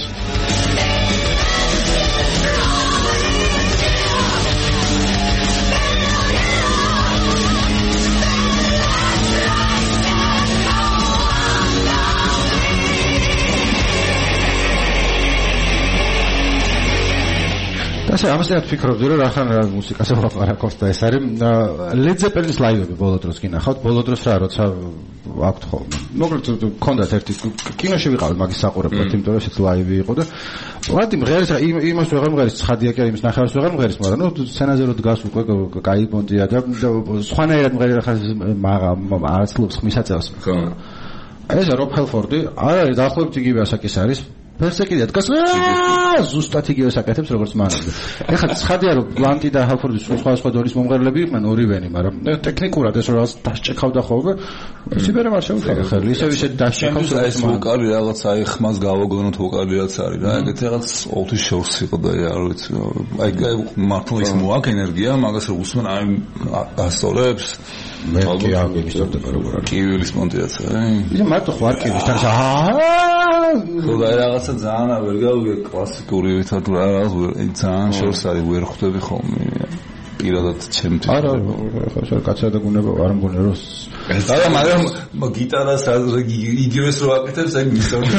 ასე ამასთან ვფიქრობდი რომ რახან რა მუსიკაზე ვაპარაკობთ და ეს არის Led Zeppelin-ის ლაივები ბოლო დროს კი ნახავთ ბოლო დროს რა როცა აქვთ ხოლმე მოკლედ გქონდათ ერთი კინოში ვიყავი მაგის საყურებლად იმიტომ რომ ესეც ლაივი იყო და ვადი მღერის იმას ვეღარ მღერის ცხადია კი იმის ნახევარს ვეღარ მღერის მაგრამ ნუ სცენაზე რო დგას უკვე კაი პონტია და სხვანაირად მღერი რა ხარ არაცლობს ხმისაწევს ხო ეს რობ ჰელფორდი არ არის დაახლოებით იგივე ასაკის არის ფერსეკიდია დგას ზუსტად იგივე საკეთებს როგორც მანამდე ეხლა ცხადია რომ ბლანტი და ჰელფორდის სხვა დორის მომღერლები იყვნენ ორივენი მაგრამ ტექნიკურად ეს რაღაც დასჭექავდა ხოლმე სიბერე არ შეუძლია ხელი ისე დასჭექავს ეს ვოკალი რაღაც აი ხმას გავაგონოთ ვოკალი რაც არის რა ეგეთ რაღაც ყოველთვის შორს იყო და არ ვიცი აი მართლა ის მოაქვს ენერგია მაგას რომ უსმენ აი გასწორებს მე კი არ მიგისწორდება როგორ არის კივილის მონტიაც რა ისა მარტო ხوارკივის თან ხო და რაღაცა ძალიან ვერ გავიგე კლასიკური ვითარ თუ რაღაც ძალიან შორს არის ვერ ხვდები ხოლმე პირადად ჩემთვის არა ხო კაცად გუნება არ მგონია რომ არა მაგრამ გიტარას იგივეს რო აკეთებს აი მისწორდა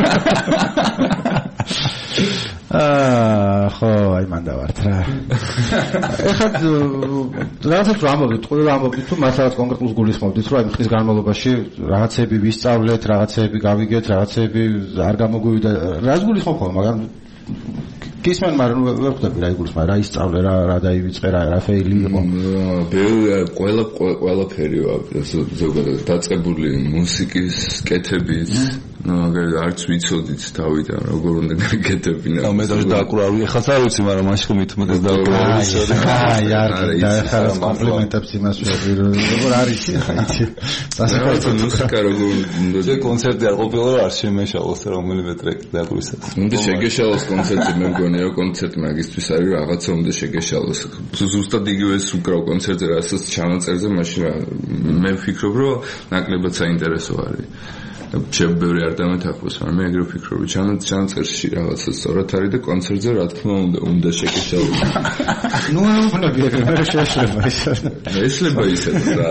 ხო აი მან დავართ რა ეხლა რაღაცებს ვამბობთ ყველა ამბობთ თუ მასალას კონკრეტულს გულისხმობთ რომ აი ხნის განმავლობაში რაღაცები ვისწავლეთ რაღაცები გავიგეთ რაღაცები არ გამოგვივიდა რას გულისხმობ ხოლმე მაგრამ კისმენ მაგრამ ვერ ხვდები რა იგულისხმა რა ისწავლე რა დაივიწყე რა ფეილი იყო ყველაფერი ზოგადად დაწყებული მუსიკის კეთებით მაგარი არც ვიცოდით დავიდან როგორ უნდა გაკეთებინა მე და დააკურავი ხაც არ ვიცი მაგრამ მაშინ მithumetes დააკურავი აი არ კომპლიმენტებს იმას როგორ არის ხაიცი სასაკუთრებო მუსიკა როგორ უნდა ეს კონცერტი არ ყოფილა რომ არ შემეშალოს რომელიმე ტრეკი დააკურისას უნდა შეგეშალოს კონცერტი მე მგონია რომ კონცერტი მაგისთვის არის რაღაცა უნდა შეგეშალოს ზუსტად იგივეს უკრავ კონცერტზე რასაც ჩანაწერზე მაშინ მე ვფიქრობ რომ ნაკლებად საინტერესო არის ჩემბერი არ დამეთახოს, მაგრამ მე ეგრე ვფიქრობ, ჩანაწერში რაღაცა სწორად არის და კონცერტზე რა თქმა უნდა შეგეშალოს. ნუ აუბრუნები ეგრე ვერ შეშლება ისე. ეშლება ისე რა.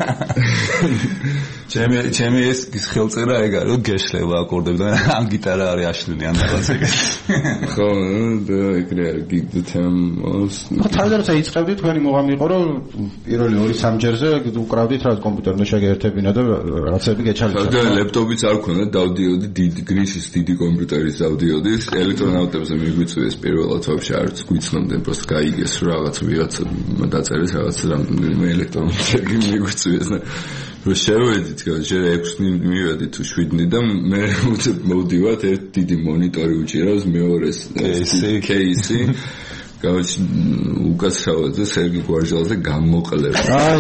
ჩემი ეს ხელწერა ეგ არის, რომ გეშლება აკორდები და ამ გიტარა არის აშლილი ან რაღაც ეგეთი. ხო, და ეგრე არის გიგდთემოს. ხო, თავიდან როცა იწყებდით, თქვენი მოღამი იყო, რომ პირველი 2-3 ჯერზე უკრავდით რა კომპიუტერზე შეგერთებინა და რაღაცები გეჩალიათ. და ლეპტოპიც არ ქონდა, დავდიოდი დიდი გრისის დიდი კომპიუტერის დავდიოდი, ელექტრონაუტებზე მიგვიწვიეს პირველად ვაფშე არც გვიცნობდნენ, просто გაიგეს რომ რაღაც ვიღაცა დაწერეს რაღაც რამდენიმე ელექტრონაუტები მიგვიწვიეს და რომ შევედით, ჯერ 6-ნი მივედით თუ 7-ნი და მე მოვდივართ ერთ დიდი მონიტორი უჭირავს მეორეს кейსი უკაცრავად სერგი გვარჯალაძე გამოყლება. აი,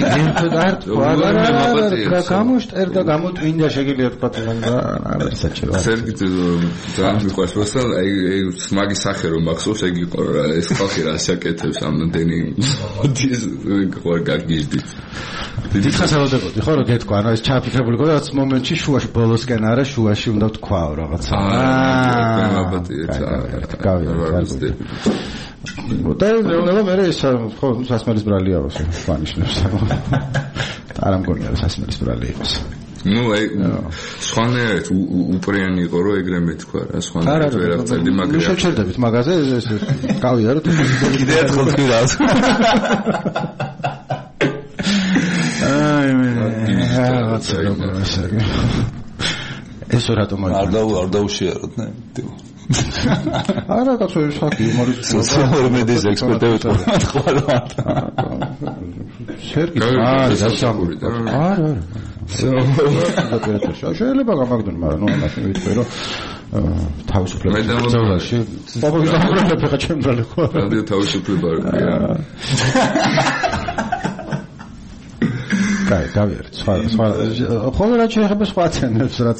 გიმთო და გამოშტერდა გამოტვინდა შეგიძლია თქვა და არ საჭირო. სერგი ძალიან მიყვარს მოსთან, აი მაგის სახე რომ მახსოვს ეგ იყო რა, ეს ხალხი რა შეკეთებს ამდენი მოდის ყوار გაგიჟდით. დიდხანს ავადებოდი ხო რომ გეთქვა, ანუ ეს ჩაფიქრებული იყო და რაც მომენტში შუაში ბოლოსკენ არა შუაში უნდა თქვაო რაღაცა. და ნელა მე ეს ხო სასმელის ბრალია ვასე ვანიშნებს არ ამგონია რომ სასმელის ბრალი იყოს ნუ აი სხვანაირად უპრიანი იყო რომ ეგრე მეთქვა რა სხვანაირად ვერ აღწერდი მაგრამ ნუ შეჩერდებით მაგაზე ეს გავიდა რომ კიდე ერთხელ თქვი რა აი მე რაღაცა როგორ ასაკი ეს რატომ არ დაუშიაროთ ნე არა კაცო ეს ხაკი იმორი სოციალური მედიის ექსპერტები თქვა სერგი არის დასამური და არა შეიძლება გამაგდონ მაგრამ ნუ ამაში ვიტყვი რომ თავისუფლება მე ძოლაში პოპულარული ხა ჩემბრალი ხო რადიო თავისუფლება არქია კაი გავიარეთ სხვა ხოლმე რა შეიძლება სხვა ცენებს რაც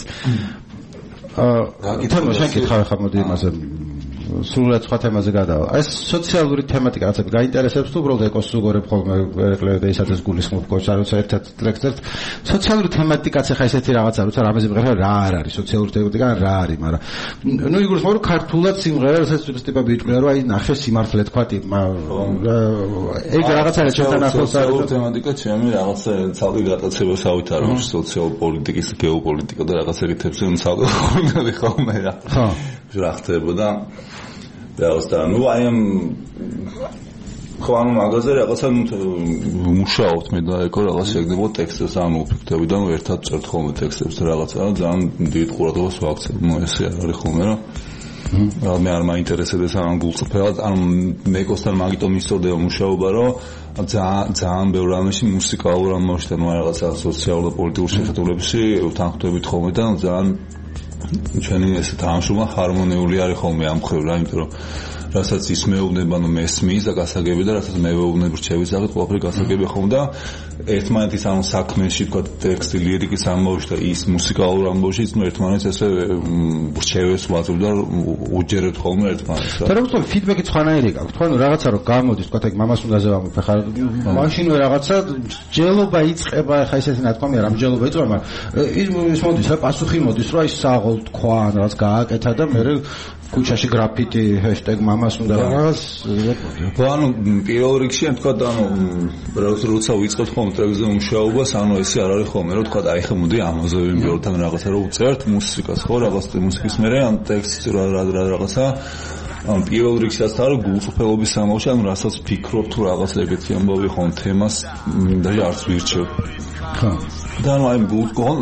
ითქვა შენ კითხავ ხარ მოდი იმაზე სრულად სხვა თემაზე გადავა. ეს სოციალური თემატიკა რაღაცები გაინტერესებს თუ უბრალოდ ეკოსუგორებ ხოლმე ერეკლე და ისათვის გულისხმობ კოჩ არ ვიცი ერთ ლექსერს სოციალური თემატიკაც ახლა ესეთი რაღაცა როცა რამეზე მღერა რა არ არის სოციალური თემატიკა რა არის მაგრამ ნუ იგულისხმობ რომ ქართულად სიმღერა რასაც ტიპები იყვნენ რომ აი ნახე სიმართლე თქვა ეგ რაღაცა რა ჩვენთან ახლოს არის თემატიკა ჩემი რაღაცა ცალკე გატაცებას ავითარო სოციალურ პოლიტიკის გეოპოლიტიკა და რაღაცა რითებს ცალკე ხოლმე რა ხო რა ხდებოდა და ნუ აი ამ ხო ანუ მაგაზე რაღაცა მუშაობთ მე და ეკო რაღაც შეგდებოდა ტექსტებს ანუ ვფიქრდებოდა რომ ერთად წერთ ხოლმე ტექსტებს რაღაცა ძალიან დიდ ყურადღებას ვაქცევ ესე არ არის ხოლმე რა მე არ მაინტერესებს ამ გულწრფელად ანუ მეკოსთან მაგიტომ ისწორდება მუშაობა რომ ძალიან ბევრ რამეში მუსიკალურ ამბავში და რაღაცა სოციალურ და პოლიტიკურ შეხედულებში თანხმდებით ხოლმე და ძალიან ჩვენი ესე თანამშრომლობა ჰარმონიული არის ხოლმე ამ მხრივ რა იმიტომ რომ რასაც ის მეუბნება, ნუ მესმის და გასაგები და რასაც მე მეუბნებ რჩევის სახით, ყველაფერი გასაგები ხომ და ერთმანეთის ანუ საქმეში, თქვა ტექსტი, ლირიკის ამბავში და ის მუსიკალურ ამბავში, ნუ ერთმანეთს ესე რჩევებს ვაწვდ და უჯერებთ ხოლმე ერთმანეთს. და როგორც თქვა, ფიდბექი სხვანაირი გაქვს. თქვა ნუ რაღაცა რო გამოდის, თქვა ეგ მამას უნდა ზევამბობ, ხარ მაშინვე რაღაცა ჯელობა იწყება, ხა ისეთი ნათქვამია, რამ ჯელობა იწყება, მაგრამ ის მოდის რა პასუხი მოდის, რა ის საღოლ თქვა, რაღაც გააკეთა და მე ქუჩაში გრაფიტი #მამას უნდა რაღაც ანუ პირველ რიგში ან თქვა ანუ როცა ვიწყებთ ხოლმე ტრეკზე მუშაობას ანუ ესე არ არის ხოლმე რომ თქვა აი ხა მოდი ამაზოვი მეორთან რაღაცა რომ უწერთ მუსიკას ხო რაღაც მუსიკის მერე ან ტექსტს რაღაცა ან პირველ რიგში არის გულწრფელობის სამავში ანუ რასაც ფიქრობ თუ რაღაც ეგეთი ამბავი ხომ თემას და არც ვირჩევ ხო და ნუ აი გულწრფელ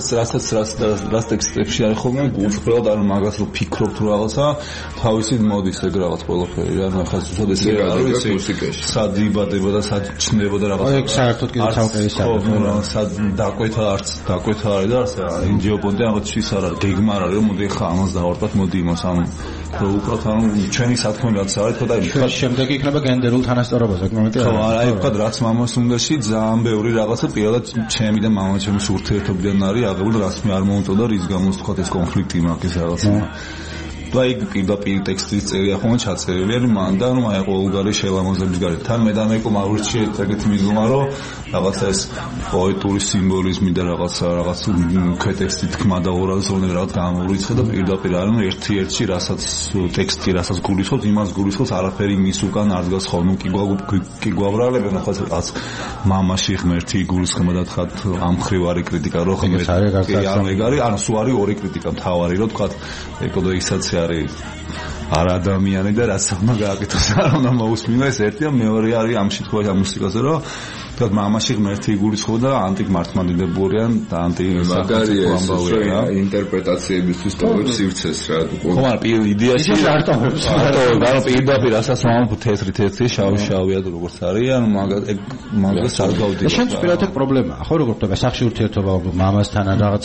რასაც ტექსტებში არის ხოლმე გულწრფელად ანუ მაგას რომ ფიქრობ თუ რაღაცა თავისი მოდის ეგ რაღაც ყველაფერი ანუ ახლა ზუსტად ესე არის მუსიკაში სად იბადება და სად ჩნდება და რაღაცა ეგ საერთოდ კიდე ცალკე ის არის სად დაკვეთა არც დაკვეთა არის და ასე ინჯიოპონტე რაღაც ის არ არის გეგმა არ არის რომ მოდი ხა ამას დავარკვათ მოდი იმას ანუ რომ უბრალოდ ანუ ჩვენი საქმე რაც არის თქო და ჩვენ შემდეგ იქნება გენდერულ თანასწორობა საკმაოდ ხო აი ვთქვა რაც მამას უნდაში ძალიან ბევრი რაღაცა პირველად ჩემი და მამა ჩემის ურთიერთობიდან არის აღებული რაც მე არ მომწონდა რის გამოც თქვა ეს კონფლიქტი მაგის რაღაცა და იქ პირდაპირ ტექსტის წერია ხომ ჩაწერილი არის მან და ნუ აი ყოველგვარი შელამაზების გარეთ თან მე და მეკო მავრჩი ეგეთი მიგმა რომ რაღაცა ეს პოეტური სიმბოლიზმი და რაღაც ტექსტი თქმა და ორაზონე რაღაც გამოვიცხე და პირდაპირ არის ნუ ერთ-ერთი რასაც ტექსტი რასაც გულისხმობს იმას გულისხმობს არაფერი მის უკან არ დგას ხოლმე კი გვაბრალებენ ახლა რაღაც მამაში ღმერთი გულისხმობა და თქვა ამ მხრივ არის კრიტიკა რომ ღმერთი ანუ ეგ არის ანუ სულ არის ორი კრიტიკა მთავარი რომ თქვა ეკოდო ისაც არის არ ადამიანი და რაც აღმა გააკეთოს არ უნდა მოусმინოს ერთია მეორე არის ამ შემთხვევაში ამ მუსიკაზე რომ თქვა მამაში ღმერთი იგულისხმობა და ანტიკმართლმადიდებელიან და ანტიმაგარია ამბავია ინტერპრეტაციებისთვის ტოვებს სივრცეს რა ხო მაგრამ პირველ იდეაში არ ტოვებს ანუ პირდაპირ რასაც მამამ თეთრი შავია და როგორც არის ანუ მაგას არ გავდივარ შენს პირადად პრობლემაა ხო როგორ ხდება სახში ურთიერთობა მამასთან ან რაღაც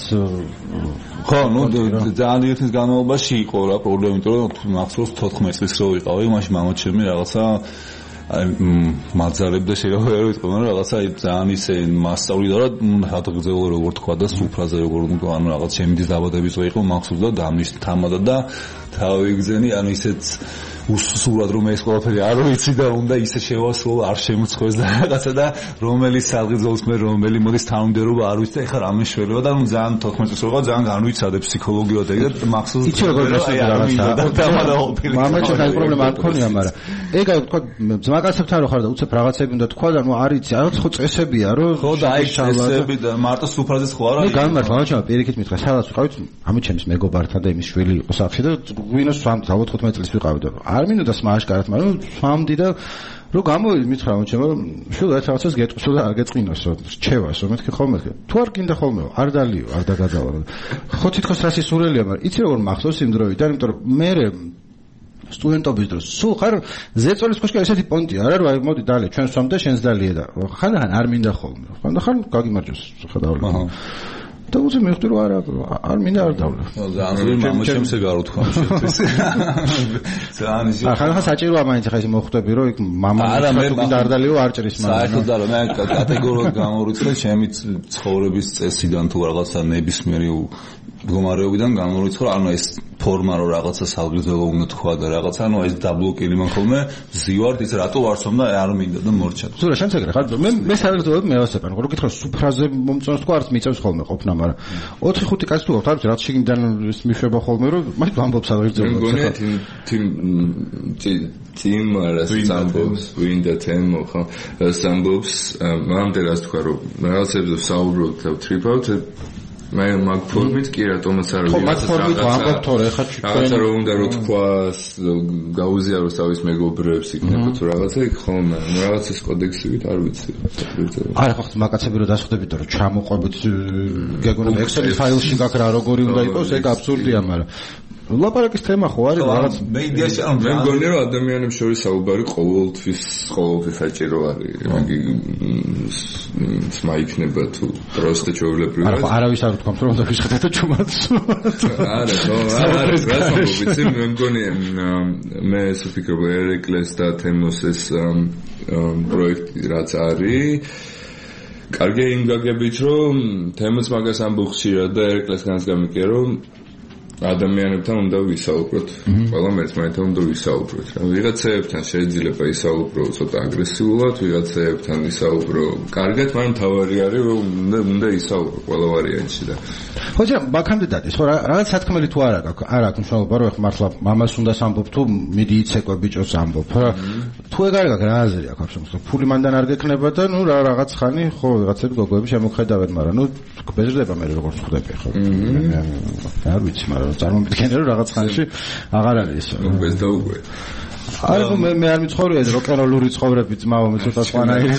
ხო ნუ ძალიან დიდი ხნის განმავლობაში იყო რა პრობლემა იმიტომ რომ მახსოვს 14 წლის რო ვიყავი მაშინ მამა ჩემი რაღაცა აი მაძალებდა შეიძლება ვერ ვიტყვი მაგრამ რაღაცა ძალიან ისე მასწავლიდა რომ ჰატგზელო როგორ თქვა და სუფრაზე როგორ უნდა ანუ რაღაც ჩემი დაბადების დღე იყო მახსოვს და დამნიშნ თამადა და თავი გზენი ანუ ისეთ უსურვად რომ ეს ყველაფერი არ ვიცი და უნდა ისე შევასრულო არ შემოწყვეს და რაღაცა და რომელიც საღიზოლს მე რომელი მოდის თანამდებობა არ ვიცი და ეხლა რამე შველება და ნუ ძალიან 14 წელს ვიყავ ძალიან განვიცადე ფსიქოლოგიურად ეგ და მახსოვს იცი როგორ რაღაცა მამაჩემ აი პრობლემა არ ქონია მაგრამ ეგ აი თქვა ძმაკაცებთან რო ხარ და უცებ რაღაცები უნდა თქვა და ნუ არ იცი რაღაც ხო წესებია რომ ხო და აი წესები და მარტო სუფრაზე ხო არა ნუ გამართ მამაჩემ პირიქით მითხრა სადაც ვიყავით ამაჩემის მეგობართან და იმის შვილი იყო სახში და გვინოს 15 წლის ვიყავი და არ მინდოდა სმაშკარად მაგრამ სვამდი და რომ გამოვიდი მითხრა ამაჩემ რომ შულა რაღაცას გეტყვისო და არ გეწყინოსო რჩევასო მეთქი ხოლმე თუ არ გინდა ხოლმე არ დალიო არ დაგადავა ხო თითქოს რა სისურელია მაგრამ იცი როგორ მახსოვს იმ დროიდან იმიტომ რომ მე სტუდენტობის დროს სულ ხარ ზეწოლის კოშკი ესეთი პონტია არა რომ აი მოდი დალე ჩვენ სვამ და შენს დალიე და ხანდახან არ მინდა ხოლმე ხანდახან გაგიმარჯოს ხედავდი და უცე მეხტი რომ არ მინდა არ დავლე ძალიან მამაჩემს ეგ არ უთქვა შეთვის ძალიან ისე ხანდახან საჭიროა მაინც ხა ისე მოხვდები რომ იქ მამა თუ არ დალიო არ ჭრის მაგრამ საერთოდ არა მე კატეგორიულად გამოვიწყე ჩემი ცხოვრების წესიდან თუ რაღაცა ნებისმიერი მდგომარეობიდან გამოვიწყე ანუ ეს ფორმა რომ რაღაცა სალგრძელო უნდა თქვა და რაღაცა ანუ ეს დაბლოკილი მან ხოლმე ზივართ ის რატო არ სვამდა არ მინდა და მორჩა თუ რა შემცეგრე ხარ მე სალგრძელოები მე ვასწრებ რო გითხრა სუფრაზე მომწონს თქვა არც მიწევს ხოლმე ყოფნა მაგრამ 4-5 კაცი თუ ვარ რაც შეგინდან ის მიშვება ხოლმე რომ მაგ ვამბობ სალგრძელოებს მგონია თიმ სამბობს ვინდა თემო ხო სამბობს მამდე რაც თქვა რომ რაღაცებზე საუბრობთ და ტრიპავთ მე მაგ ფორმით კი რატომაც არ ვიცი. ხო, მაგ ფორმით ვამბობ თორე ხა რაღაცა რომ უნდა რო თქვას, გაუზიაროს თავის მეგობრებს იქნება თუ რაღაცა იქ ხოლმე, რაღაცის კოდექსივით არ ვიცი. არა ხო მაგაცები რომ დასხვდებით რომ ჩამოყვებით გეგონა Excel ფაილში გაქ რა როგორი უნდა იყოს, ეგ აბსურდია, მაგრამ ლაპარაკის თემა ხო არის რაღაც მე იდეაში არ მე მგონი რომ ადამიანებს შორის საუბარი ყოველთვის საჭირო არის. მაიქნება თუ პროსტა ჩვეულებრივად. არა, არავის არ ვთქვამთ რომ დავიშხეთ და ჩუმად. არა, რა ვიცი, მე მგონი მე ეს ვფიქრობ ერეკლეს და თემოსეს პროექტი რაც არის. კარგი იმ გაგებით რომ თემოს მაგას ამბობს ხშირად და ერეკლესგანაც გამიგე რომ ადამიანებთან უნდა ვისაუბროთ. ყველა ერთმანეთთან უნდა ვისაუბროთ. ვიღაცებთან შეიძლება ისაუბრო ცოტა აგრესიულად, ვიღაცებთან ისაუბრო კარგად, მაგრამ თავარი არის რომ უნდა ისაუბრო ყველა ვარიანტში და ხოჭა მაგამდე დადის. ხო რაღაც სათქმელი თუ არა გაქვს. არა აქვს მნიშვნელობა რომ ეხლა მართლა მამას უნდა სამბობ თუ მიდი იცეკვა ბიჭოს ამბობ. თუ ეგ არ გაქვს რა აზრი აქვს ამას. ფული მანდან არ გექნება და ნუ რაღაც ხანი ხო ვიღაცები გოგოები შემოხედავენ, მაგრამ ნუ ბეზრდება მე როგორც ხვდები ხო. არ ვიცი, მაგრამ წარმომიდგენე რომ რაღაც ხანში აღარ არის ეს. ეს და უკვე. არა მე არ მიცხოვრია როკ-ენ-როლური ცხოვრები ძმაო, მე ცოტა სხვანაირი.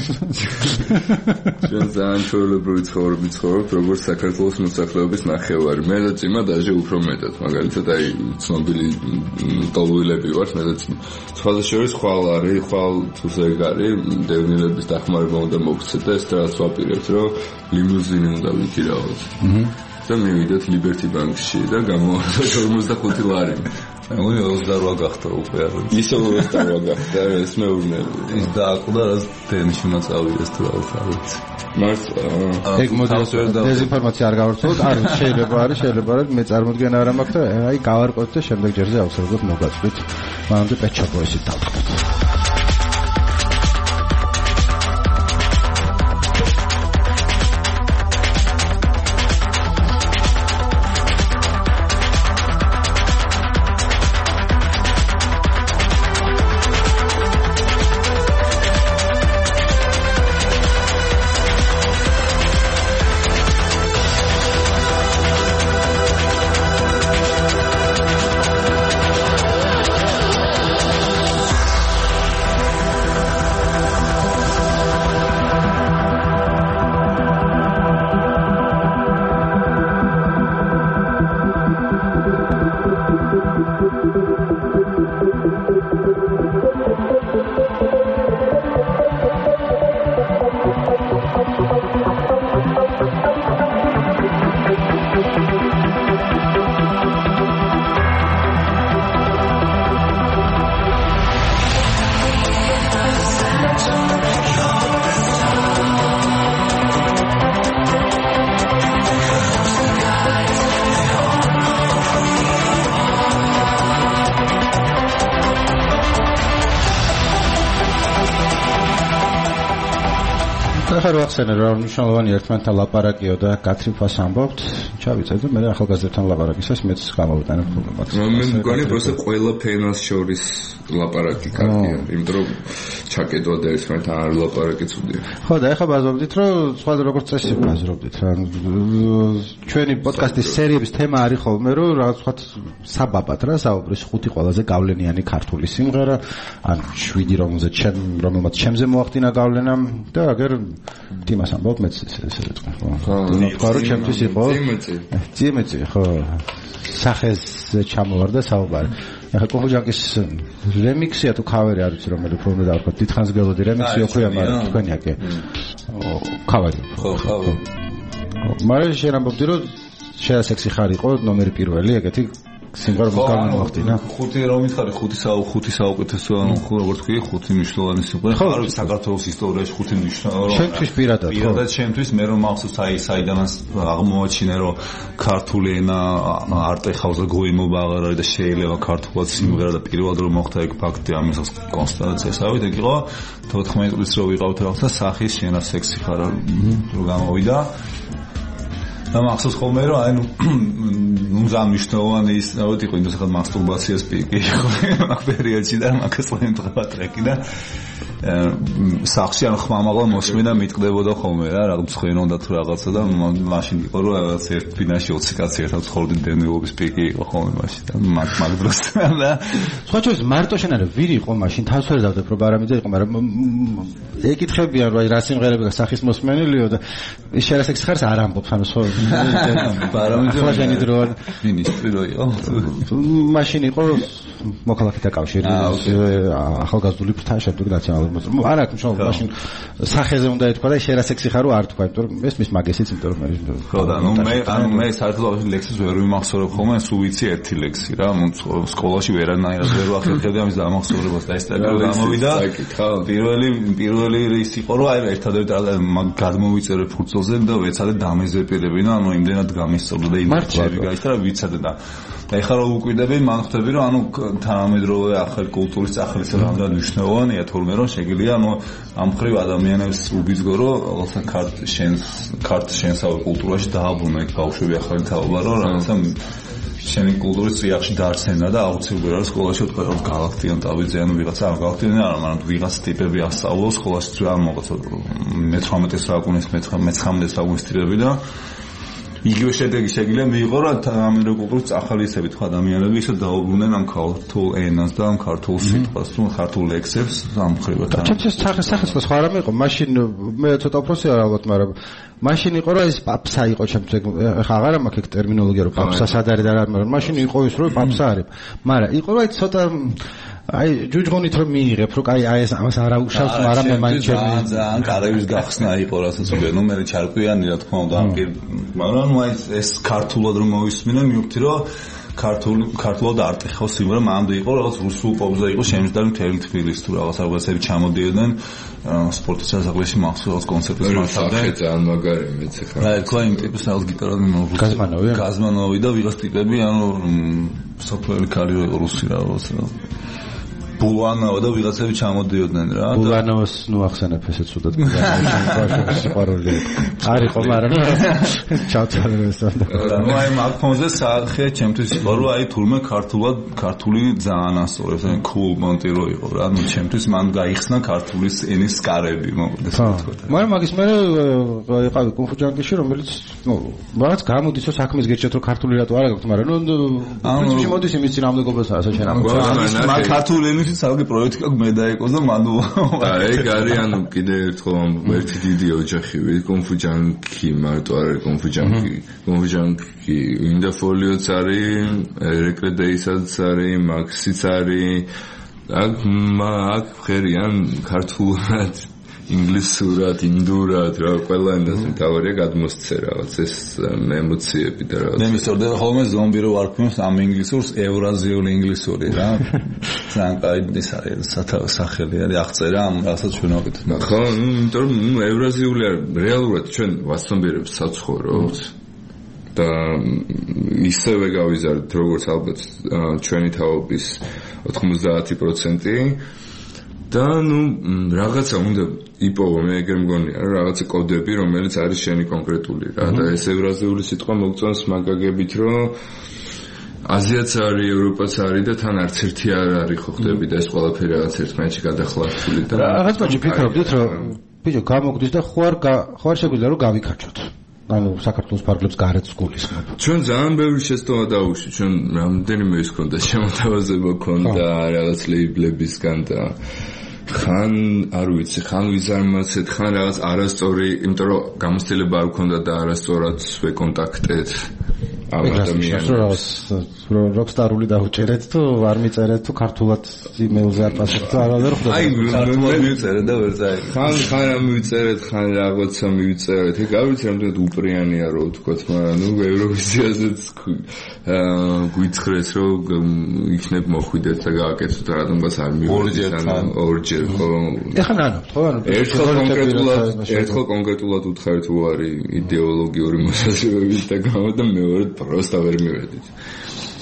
ჩვენ ძალიან ჩვეულებრივი ცხოვრები ცხოვრობთ, როგორც საქართველოს მოსახლეობის ნახევარი. მე და წიმა დაჟე უფრო მეტად, მაგალითად აი ცნობილი ტოლუილები ვართ, მე და წიმა. სხვადასხვა ხვალ არის, ხვალ თუ ეგ არის, დევნილების დახმარება უნდა მოგცეთ და ეს რაც ვაპირებთ, რომ ლიმუზინი უნდა ვიქირავოთ. და მივიდეთ Liberty Bank-ში და გამოვარდა 45 ლარი. მე 28 გახდა უკვე არ ვიცი. ისო 28 გახდა, ეს მეურნეები. ის დააკვდა რა დენიში მაწავიდეს თუ რა ვიცი. მართლა. ეგ მოდელს დეზინფორმაცია არ გავარცხოთ, არ შეიძლება არის, მე წარმოდგენა არ მაქვს და აი გავარკვევთ და შემდეგ ჯერზე ავსებობთ მოგაწვით. მანამდე პეჩაპო ისე დავთქვით. ახსენე რა მნიშვნელოვანი ერთმანეთთან ლაპარაკიო და გათრიფას ამბობთ. ჩავიწევ და მე ახალგაზრდებთან ლაპარაკისას მეც გამოვიტანებ ხოლმე. მე მგონი პროსე ყველა ფენას შორის ლაპარაკი კარგია, იმიტომ რომ ჩაკეტვა და ერთმანეთთან არ ლაპარაკი ცუდია. ხო და ეხლა ბაზრობდით რომ სხვა როგორც წესი ბაზრობდით რა. ჩვენი პოდკასტის სერიების თემა არის ხოლმე რომ რაღაც სხვა საბაბად რა საუბრის 5 ყველაზე გავლენიანი ქართული სიმღერა, ან 7 რომელმაც ჩემზე მოახდინა გავლენა და აგერ თიმას ამბობ მეც ესე ვეთქვი ხო. თქვა რომ ჩემთვის იყო ძიმეცი ხო სახეზე ჩამოვარდა საუბარი. ახლა კონჯანკის რემიქსია თუ ქავერი არ ვიცი რომელი უფრო უნდა დავთქვა. დიდხანს გელოდი რემიქსი ოქროა, მაგრამ თქვენია კი. ქავერი. ხო, ქავერი. მაგრამ შენ ამბობდი რომ შეასექსი ხარ იყო ნომერი პირველი ეგეთი სიმღერა მოგავნა მოხდინა. 5 რომ მითხარი 5 საუკეთესო ანუ როგორ თქვი 5 მნიშვნელოვანი სიმღერა. ხო, არის საქართველოს ისტორიაში 5 მნიშვნელოვანი. ჩემთვის პირადად ხო. პირადად ჩემთვის მე რომ მახსოვს აი საიდანაც აღმოაჩინე რომ ქართული ენა არტეხავსა გოიმობა აღარ არის და შეიძლება ქართულად სიმღერა და პირველად რომ მოხდა ეგ ფაქტი ამისას კონსტატაციას ავიდა ეგ იყო 14 წლის რო ვიყავთ რაღაცა სახის შენა სექსი ხარ რომ გამოვიდა და მახსოვს ხოლმე რომ აი ნუ ზამნიშნოვანი ის ნაოდი იყო ინდოს ხალხ მასტურბაციას პიკი იყო მაგ პერიოდში და მაგას ლენთხა ტრეკი და სახში ან ხმამაღლა მოსმენა მიტყდებოდა ხოლმე რა რაღაც ხვენონდა თუ რაღაცა და მაშინ იყო რომ რაღაც ერთ ფინაში 20 კაცი ერთად ცხოვრდნენ დენეობის პიკი იყო ხოლმე მაშინ და მაგ დროს და სხვა ჩვენს მარტო შენ არა ვირი იყო მაშინ თავს ვერ დავდებ რომ ბარამიძე იყო მაგრამ ეკითხებიან რომ აი რა სიმღერები სახის მოსმენილიო და ის შერასექს ხარს არ ამბობს ანუ სხვა ბარამიძე მაშინ დრო მინისტრი რო იყო მაშინ იყო მოქალაქეთა კავშირი ახალგაზრდული ფრთაშებდი ნაციონალური არა მშობ მაშინ სახეზე უნდა ეთქვა და შერასექსი ხარო არ თქვა იმიტომ რომ ეს მის მაგესიც იმიტომ რომ ხო და მე საერთოდ ლექსის ვერ ვიმახსოვრებ ხოლმე სულ ვიცი ერთი ლექსი რა სკოლაში ვერანაირად ვერ ვახერხებდი ამის დამახსოვრებას და ეს და გამოვიდა პირველი ის იყო რომ აი ერთადერთი გადმოვიწერე ფურცელზე და ვეცადე დამეზეპირები და ანუ იმდენად გამისწორდა და იმ ჩერი გაიშთა რა ვიცადე და ეხლა რომ უკვირდები მან ხვდები რომ ანუ თანამედროვე ახალი კულტურის წახლის რამდენად მნიშვნელოვანია თურმე რომ შეგიძლია ანუ ამ ხრივ ადამიანებს უბიძგო რომ რაღაცა შენსავე კულტურაში დააბრუნა იქ ბავშვები ახალი თაობა რომ რაღაცა შენი კულტურის წიაღში დაარსენა და აუცილებლად არის სკოლაში თქვა რომ გალაქტიან ტაბიძე ანუ ვიღაცა არ გალაქტიანი არა მაგრამ ვიღაც ტიპები ასწავლოს სკოლაში თუ არ მოგოცა მე-18 საუკუნის მე-19 საუკუნის ტიპები და იგივე შედეგი შეიძლება მიიღო რა თანამედროვე კულტურის წახალისები თუ ადამიანები ისე დაუბრუნდნენ ამ ქართულ ენას და ამ ქართულ სიტყვას თუ ქართულ ლექსებს ამ ხრივად ჩემთვის სახელმწიფო სხვა რამე იყო მაშინ მე ცოტა უფროსია ალბათ მაგრამ მაშინ იყო რომ ეს პაპსა იყო ჩემთვის ხა აღარა მაქვს ეგ ტერმინოლოგია რომ პაპსა სად არის და რა მაგრამ მაშინ იყო ის რომ პაპსა არის მაგრამ იყო რომ აი ცოტა აი ჯუჯღონით რომ მიიღებ რომ აი ეს ამას არ აუშავს მაგრამ მე მაინც ძალიან კარების გახსნა იყო რასაც უკვე ნუ მე ჩარკვიანი რა თქმა უნდა ამ მაგრამ ნუ აი ეს ქართულად რომ მოვისმინე მივხვდი რომ ქართულად არტიხოს სიმღერა მანამდე იყო რაღაც რუსულ პოპზე იყო შემჯდარი მთელი თბილისი თუ რაღაცები ჩამოდიოდნენ სპორტის სასახლეში მახსოვს კონცერტებს მართავდნენ ძალიან მაგარი მეც ხარ აი თქვა იმ ტიპის რაღაც გიტარაზე გაზმანოვი და ვიღაც ტიპები ანუ სოფელი ქალი იყო რუსი რაღაცა ბულანოვა და ვიღაცები ჩამოდიოდნენ რა. ბულანოვას ნუ ახსენებ ესე ცუდად. სიყვარული. არისო, მაგრამ ჩავწალებს და. ნუ აი მაგ-ფონზე საერთოდ ჩემთვის იყო რომ აი თურმე ქართული ძალიან ასწორებს, აი cool მონტირო იყო რა. ნუ ჩემთვის მან გაიხსნა ქართულის ენის სკარები, მოკლედ ასე ვთქვა. მაგრამ მაგის მე იყავი კონფუჯანგიში რომელიც ნუ რაღაც გამოდის რომ საქმეს გერჩეთ რომ ქართული რატო არა გაქვთ, მაგრამ ნუ პრინციპში მოდის იმის წინამდებობასა ასე შენ ამ. მაგ ქართული საუბრი პროექტი აქვს მე დაეკოს და მანდ ეგ არის ანუ კიდე ერთხელ ერთი დიდი ოჯახივი კონფუჯანკი მარტო არ არის კონფუჯანკი ინდაფოლიოც არის რეკრედეისაც არის მაქსიც არის აქ ხერიან ქართულად ინგლისურად, ინდურად, რა ყველა ენაზე მთავარია გადმოსცე რაღაც ეს ემოციები და რაღაც. მე მისწორდება ხოლმე ზომბი რო ვარქმევს ამ ინგლისურს ევრაზიული ინგლისური რა. ძალიან კარგი ის არის სახელი არის აღწერა ამ რასაც ჩვენ ვაკეთებთ. ხო, იმიტომ რომ ევრაზიული არის რეალურად ჩვენ ვასწავლებს საცხოვროთ და ისევე გავიზარდეთ როგორც ალბათ ჩვენი თაობის 90% და ნუ რაღაცა უნდა იპოვო მე ეგრე მგონია რომ რაღაცა კოდები რომელიც არის შენი კონკრეტული რა და ეს ევრაზიული სიტყვა მოგწონს მაგაგებით რომ აზიაც არის ევროპაც არის და თან არც ერთი არ არის ხო ხდები და ეს ყველაფერი რაღაც ერთმანეთში გადახლართული და რაღაც მაჩი ფიქრობდით რომ ბიჭო გამოგვდის და ხوار შეგვიძლია რომ გავიქაჩოთ ანუ საქართველოს ფარგლებს გარეთ გულისხმობ. ჩვენ ძალიან ბევრი შეცდომა დავუშვით, ჩვენ რამდენიმე ის ქონდა შემოთავაზება ქონდა რაღაც ლეიბლებისგან და ხან არ ვიცი, ხან ვიზარმაცეთ, ხან რაღაც არასწორი, იმიტომ რომ გამოცდილება არ ქონდა და არასწორად ვეკონტაქტეთ ამ ადამიანებს. როკსტარული დაუჭერეთ თუ არ მიწერეთ თუ ქართულად იმეილზე არ პასუხობთ და არ ხვდები. აი ქართულად მიწერეთ და ვერ წაიღე. ხან არ მიწერეთ, ხან რაღაცა მიწერეთ. ეგ არ ვიცი რამდენად უპრიანია რო ვთქვათ, მაგრამ ნუ ევროვიზიაზეც გვითხრეს რომ იქნებ მოხვიდეთ და გააკეთოთ რატომღაც არ მივიღეთ ორჯერ ხო. ეხლა ნანო, ხო ანუ ერთხელ კონკრეტულად უთხარით თუ არის იდეოლოგიური მოსაზრებებით და გამო და მეორე პროსტა ვერ მივედით.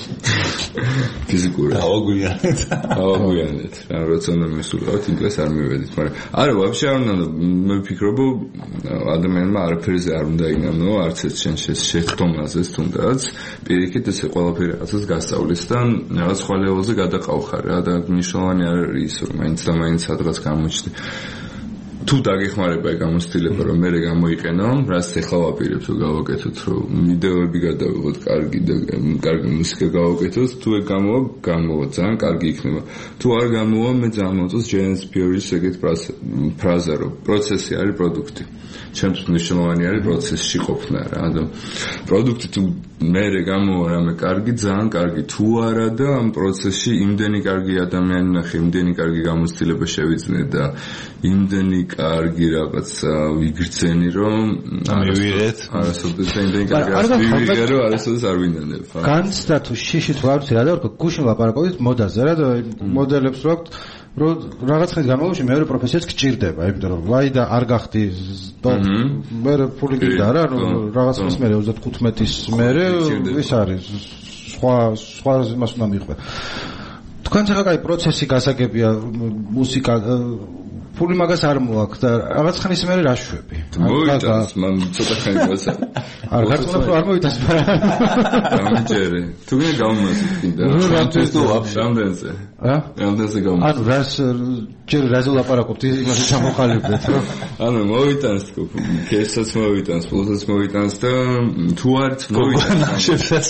ფიზიკური ავაგვიანეთ რა როცა უნდა მისულიყავთ ინგლეს არ მივედით მაგრამ არა ვაფშე არ უნდა მე ვფიქრობ ადამიანმა არაფერზე არ უნდა ინამნო არც ეს შეხვდომაზეს თუნდაც პირიქით ესე ყველაფერი რაღაცას გასწავლის და რაღაც სხვა ლეველზე გადაყავხარ რა და მნიშვნელოვანი არ არის რომ მაინც და მაინც სადღაც გამოჩნდი თუ დაგეხმარება ეგ გამოცდილება რომ მე გამოიყენო რაც ეხლა ვაპირებ თუ გავაკეთოთ რომ ვიდეოები გადავიღოთ კარგი მუსიკა გავაკეთოთ თუ ეგ გამოვა ძალიან კარგი იქნება თუ არ გამოვა მე ძალიან მოწონს James Pierce-ის ეგეთ ფრაზა რომ პროცესი არის პროდუქტი ჩემთვის მნიშვნელოვანი არის პროცესში ყოფნა რა და პროდუქტი თუ მე გამოვა რამე კარგი ძალიან კარგი თუ არა და ამ პროცესში იმდენი კარგი ადამიანი ნახე იმდენი კარგი გამოცდილება შევიძნე და იმდენი კარგი რაღაცა ვიგრძენი რომ მივიღეთ არასოდეს იმდენი კარგი ვიგრძე რომ არასოდეს არ ვინდანებ განცდა თუ შიში თუ არ ვიცი რა და გუშინ ვაპარაკობთ მოდაზე რა და მოდელებს რო აქვს რომ რაღაც ხნის განმავლობაში მეორე პროფესიაც გჭირდება იმიტომ რომ ვაი და არ გახდი მე ფული გიდა რა რაღაც ხნის მერე 35-ის მერე ის არის სხვა იმას უნდა მიხვდა თქვენ ახლა კაი პროცესი გასაგებია მუსიკა ფული მაგას არ მოაქვს და რაღაც ხნის მერე რა შვები მოიტანს მან ცოტა ხანი გასა არ გაწუნა რომ არ მოიტანს გამიჯერე თუ მე გამომასწრე და რამთვეს თუ აფშამდენზე რამდენზე გამომასწრე ანუ რას ჯერ რაზე ლაპარაკობთ იმას ჩამოყალიბდეთ რა ანუ მოიტანს თქო კესაც მოიტანს ფულსაც მოიტანს და თუ არც მოიტანს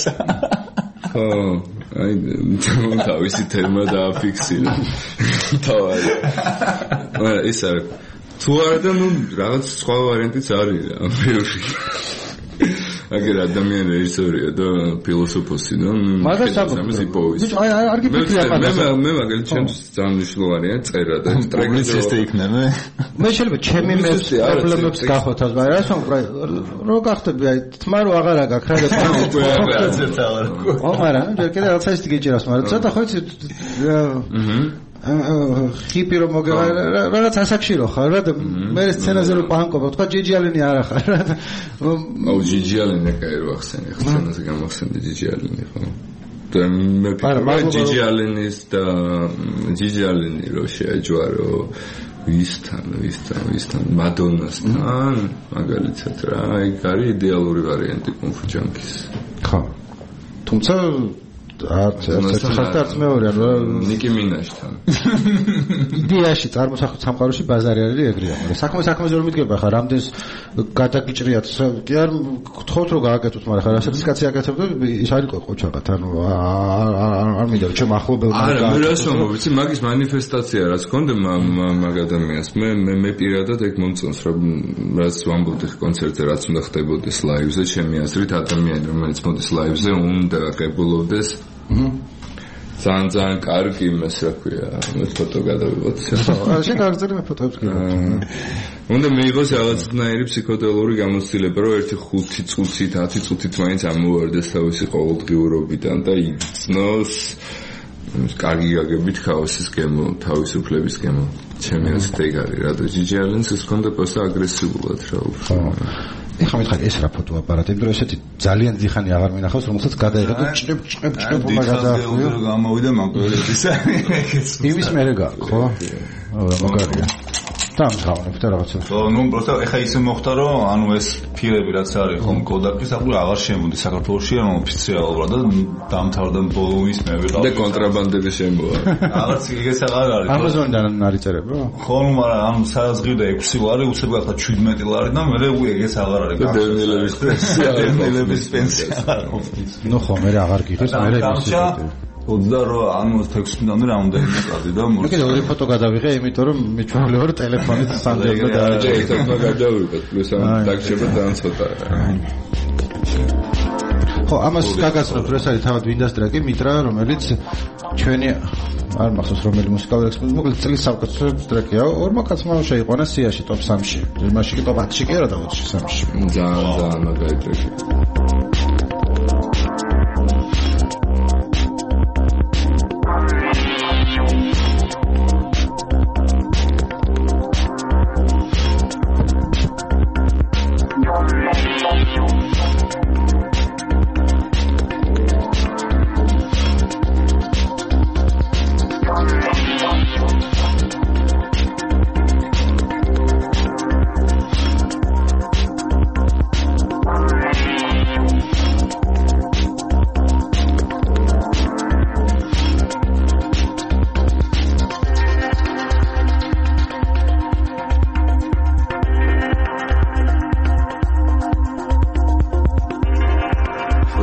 აი თავისი თემა დააფიქსირე თავარი მაგრამ ის არის თუ არა და ნუ რაღაც სხვა ვარიანტიც არის რა ბევრი აგერ ადამიანი რეჟისორია და ფილოსოფოსი და მაგას ამის იპოვის არ გიფიქრია მაგას მე მაგალითად ჩემს ძალიან მნიშვნელოვანია წერა და ტრეკისტი იქნება მე შეიძლება ჩემი პრობლემებს გახოთავს მაგრამ რა თქმა უნდა რო გახდები აი თმა რო აღარა გაქვს რა და მაგრამ ჯერ კიდე რაღაცა ის გიჭირავს მაგრამ ცოტა ხო იცი ხიპი რომ მოგევა რაღაც ასაკში რო ხარ რა და მე სცენაზე რო პანკობ თქვა ჯიჯი ალენი არა ხარ რა და აუ ჯიჯი ალენი კაი რო ახსენე ხო სცენაზე გამახსენდი ჯიჯი ალენი ხო და მე პარამაგ ჯიჯი ალენის და ჯიჯი ალენი რო შეაჯვარო ვისთან მადონასთან მაგალითად რა ეგ არის იდეალური ვარიანტი კუნფუ ჯანკის ხო თუმცა არც მეორე ანუ ნიკი მინაჟთან იდეაში წარმოსახვის სამყაროში ბაზარი არის ეგრეა მაგრამ საქმეზე რომ მიდგება ხა რამდენს გადაგიჭრიათ კი არ გთხოვთ რომ გააკეთოთ მაგრამ ხა რასაც კაცი აკეთებდა ის არის ყოჩაღად ანუ არ მინდა რომ ჩემ ახლობელმა არა მე რას ვამბობ იცი მაგის მანიფესტაცია რაც გქონდა მაგ ადამიანს მე პირადად ეგ მომწონს რომ რაც ვამბობდი კონცერტზე რაც უნდა ხდებოდეს ლაივზე ჩემი აზრით ადამიანი რომელიც მოდის ლაივზე უნდა ღებულობდეს ძალიან კარგი იმას რა ქვია ფოტო გადავიღოთ შენ გაგზავნე მე ფოტოებს გიგებ უნდა მიიღოს რაღაცნაირი ფსიქოდელური გამოცდილება რომ ერთი 5 წუთით 10 წუთით მაინც ამოვარდეს თავისი ყოველდღიურობიდან და იგრძნოს კარგი გაგებით ქაოსის გემო თავისუფლების გემო ჩემი აზრით ეგ არის რა და ჯიჯი ალენს ეს კონდა პოსტა აგრესიულად რა უფრო ეხლა მითხარ ეს რა ფოტო აპარატი იმიტომ რომ ესეთი ძალიან ძიხანი აღარ მინახავს რომელსაც გადაიღო და ჭრებ უმა გადაახიო გამოვიდა მაგალითის იმის მერე გაქვს ხო მაგარია დამთავრდა რაღაცა ნუ просто ეხლა ისე მოხდა რომ ანუ ეს ფილები რაც არის ხომ კოდაკის აყური აღარ შემოდი საქართველოში ანუ ოფიციალურად და დამთავრდა ბოლომის მე ვიყავ და კონტრაბანდები შემოვა აღარც ეგეც აღარ არის ამაზონიდან არის წერება ხო ნუ მაგრამ ანუ სადაც ღირდა 6 ლარი უცებ გახდა 17 ლარი და მე ეგეც აღარ არის დევნილების პენსია ნუ ხო მე აღარ გიხდეს მე ისე 28 ანუ 16-დან რამდენი წადი და მოკიდე ორი ფოტო გადავიღე იმიტომ რომ მიჩვენე რომ ტელეფონით სანდელა და ერთმა გადავიღეთ პლუს ამ დაგჭირება ძალიან ცოტა ხო ამას გაგაცნობთ რომ ეს არის თავად ინდუსტრია მიტრა რომელიც ჩვენი არ მახსოვს რომელი მუსიკალური ექსპერტი მოკლედ წლის საკუთრ ტრეკია ორმა კაცმა შეიყვანა სიაში ტოპ 3-ში იმაში კი ტოპ 10-ში კი არა და 23-ში ძალიან მაგარი ტრეკი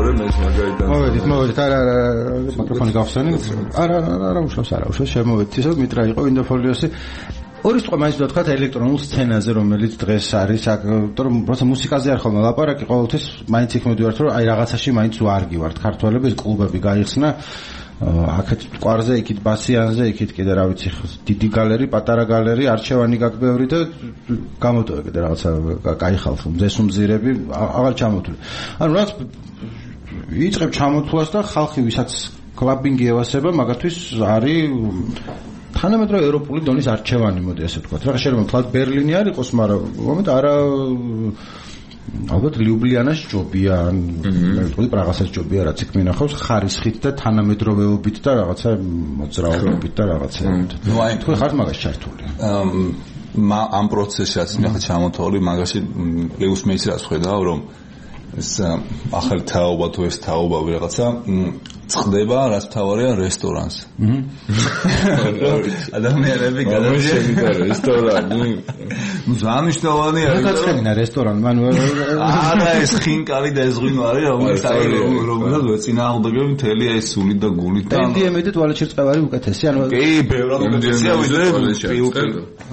ვიყურებ ეს მაგალითად. მოვედით, არა, მიკროფონი გავხსენი. არა, უშავს, შემოვედით, ისე მიტრა იყო ინდოფოლიოსი. ორი სიტყვა მაინც ვთქვა ელექტრონულ სცენაზე, რომელიც დღეს არის, იმიტომ რომ როცა მუსიკაზე არ ხომ ლაპარაკი, ყოველთვის მაინც იქ მივდივართ, რომ აი რაღაცაში მაინც ვარგი ვართ. ქართველები კლუბები გაიხსნა, აქეთ კვარზე, იქით ბასიანზე, იქით კიდე რა ვიცი, დიდი გალერი, პატარა გალერი, არჩევანი გაგბევრი და გამოტოვე კიდე რაღაცა კაი ხალხი, მზესუმზირები, აღარ ჩამოთვლი. ანუ რაც იწყებ ჩამოთვლას და ხალხი ვისაც კლაბინგი ევასება, მაგათთვის არის თანამედროვე ევროპული დონის არჩევანი, მოდი ასე ვთქვათ. რა შეიძლება თლად ბერლინი არ იყოს, მაგრამ მომენტ არა ალბათ ლიუბლიანას ჯობია, მე ვიტყვი პრაღასაც ჯობია, რაც იქ მინახავს ხარისხით და თანამედროვეობით და რაღაცა მოძრაობებით და რაღაცებით. ნუ აი თქვენ ხართ მაგას ჩართული. ამ პროცესშიც მე ხა ჩამოთვლი, მაგაში პლუს მე ის რას ხედავ, რომ ეს ახალი თაობა თუ ეს თაობა რაღაცა წდება, რაც თავარია რესტორანს. ადამიანები გადადიან რესტორანი. ზამიშტოვანი არის. გაცხრინა რესტორანი, მან არა ეს ხინკალი და ეს ღვინო არის, რომელიც რომელსაც ეწინააღმდეგები მთელი ეს სული და გულით და MDMA და ტუალეტში წევარი უკეთესი, ანუ კი, ბევრად უკეთესია ვიდრე პილკი.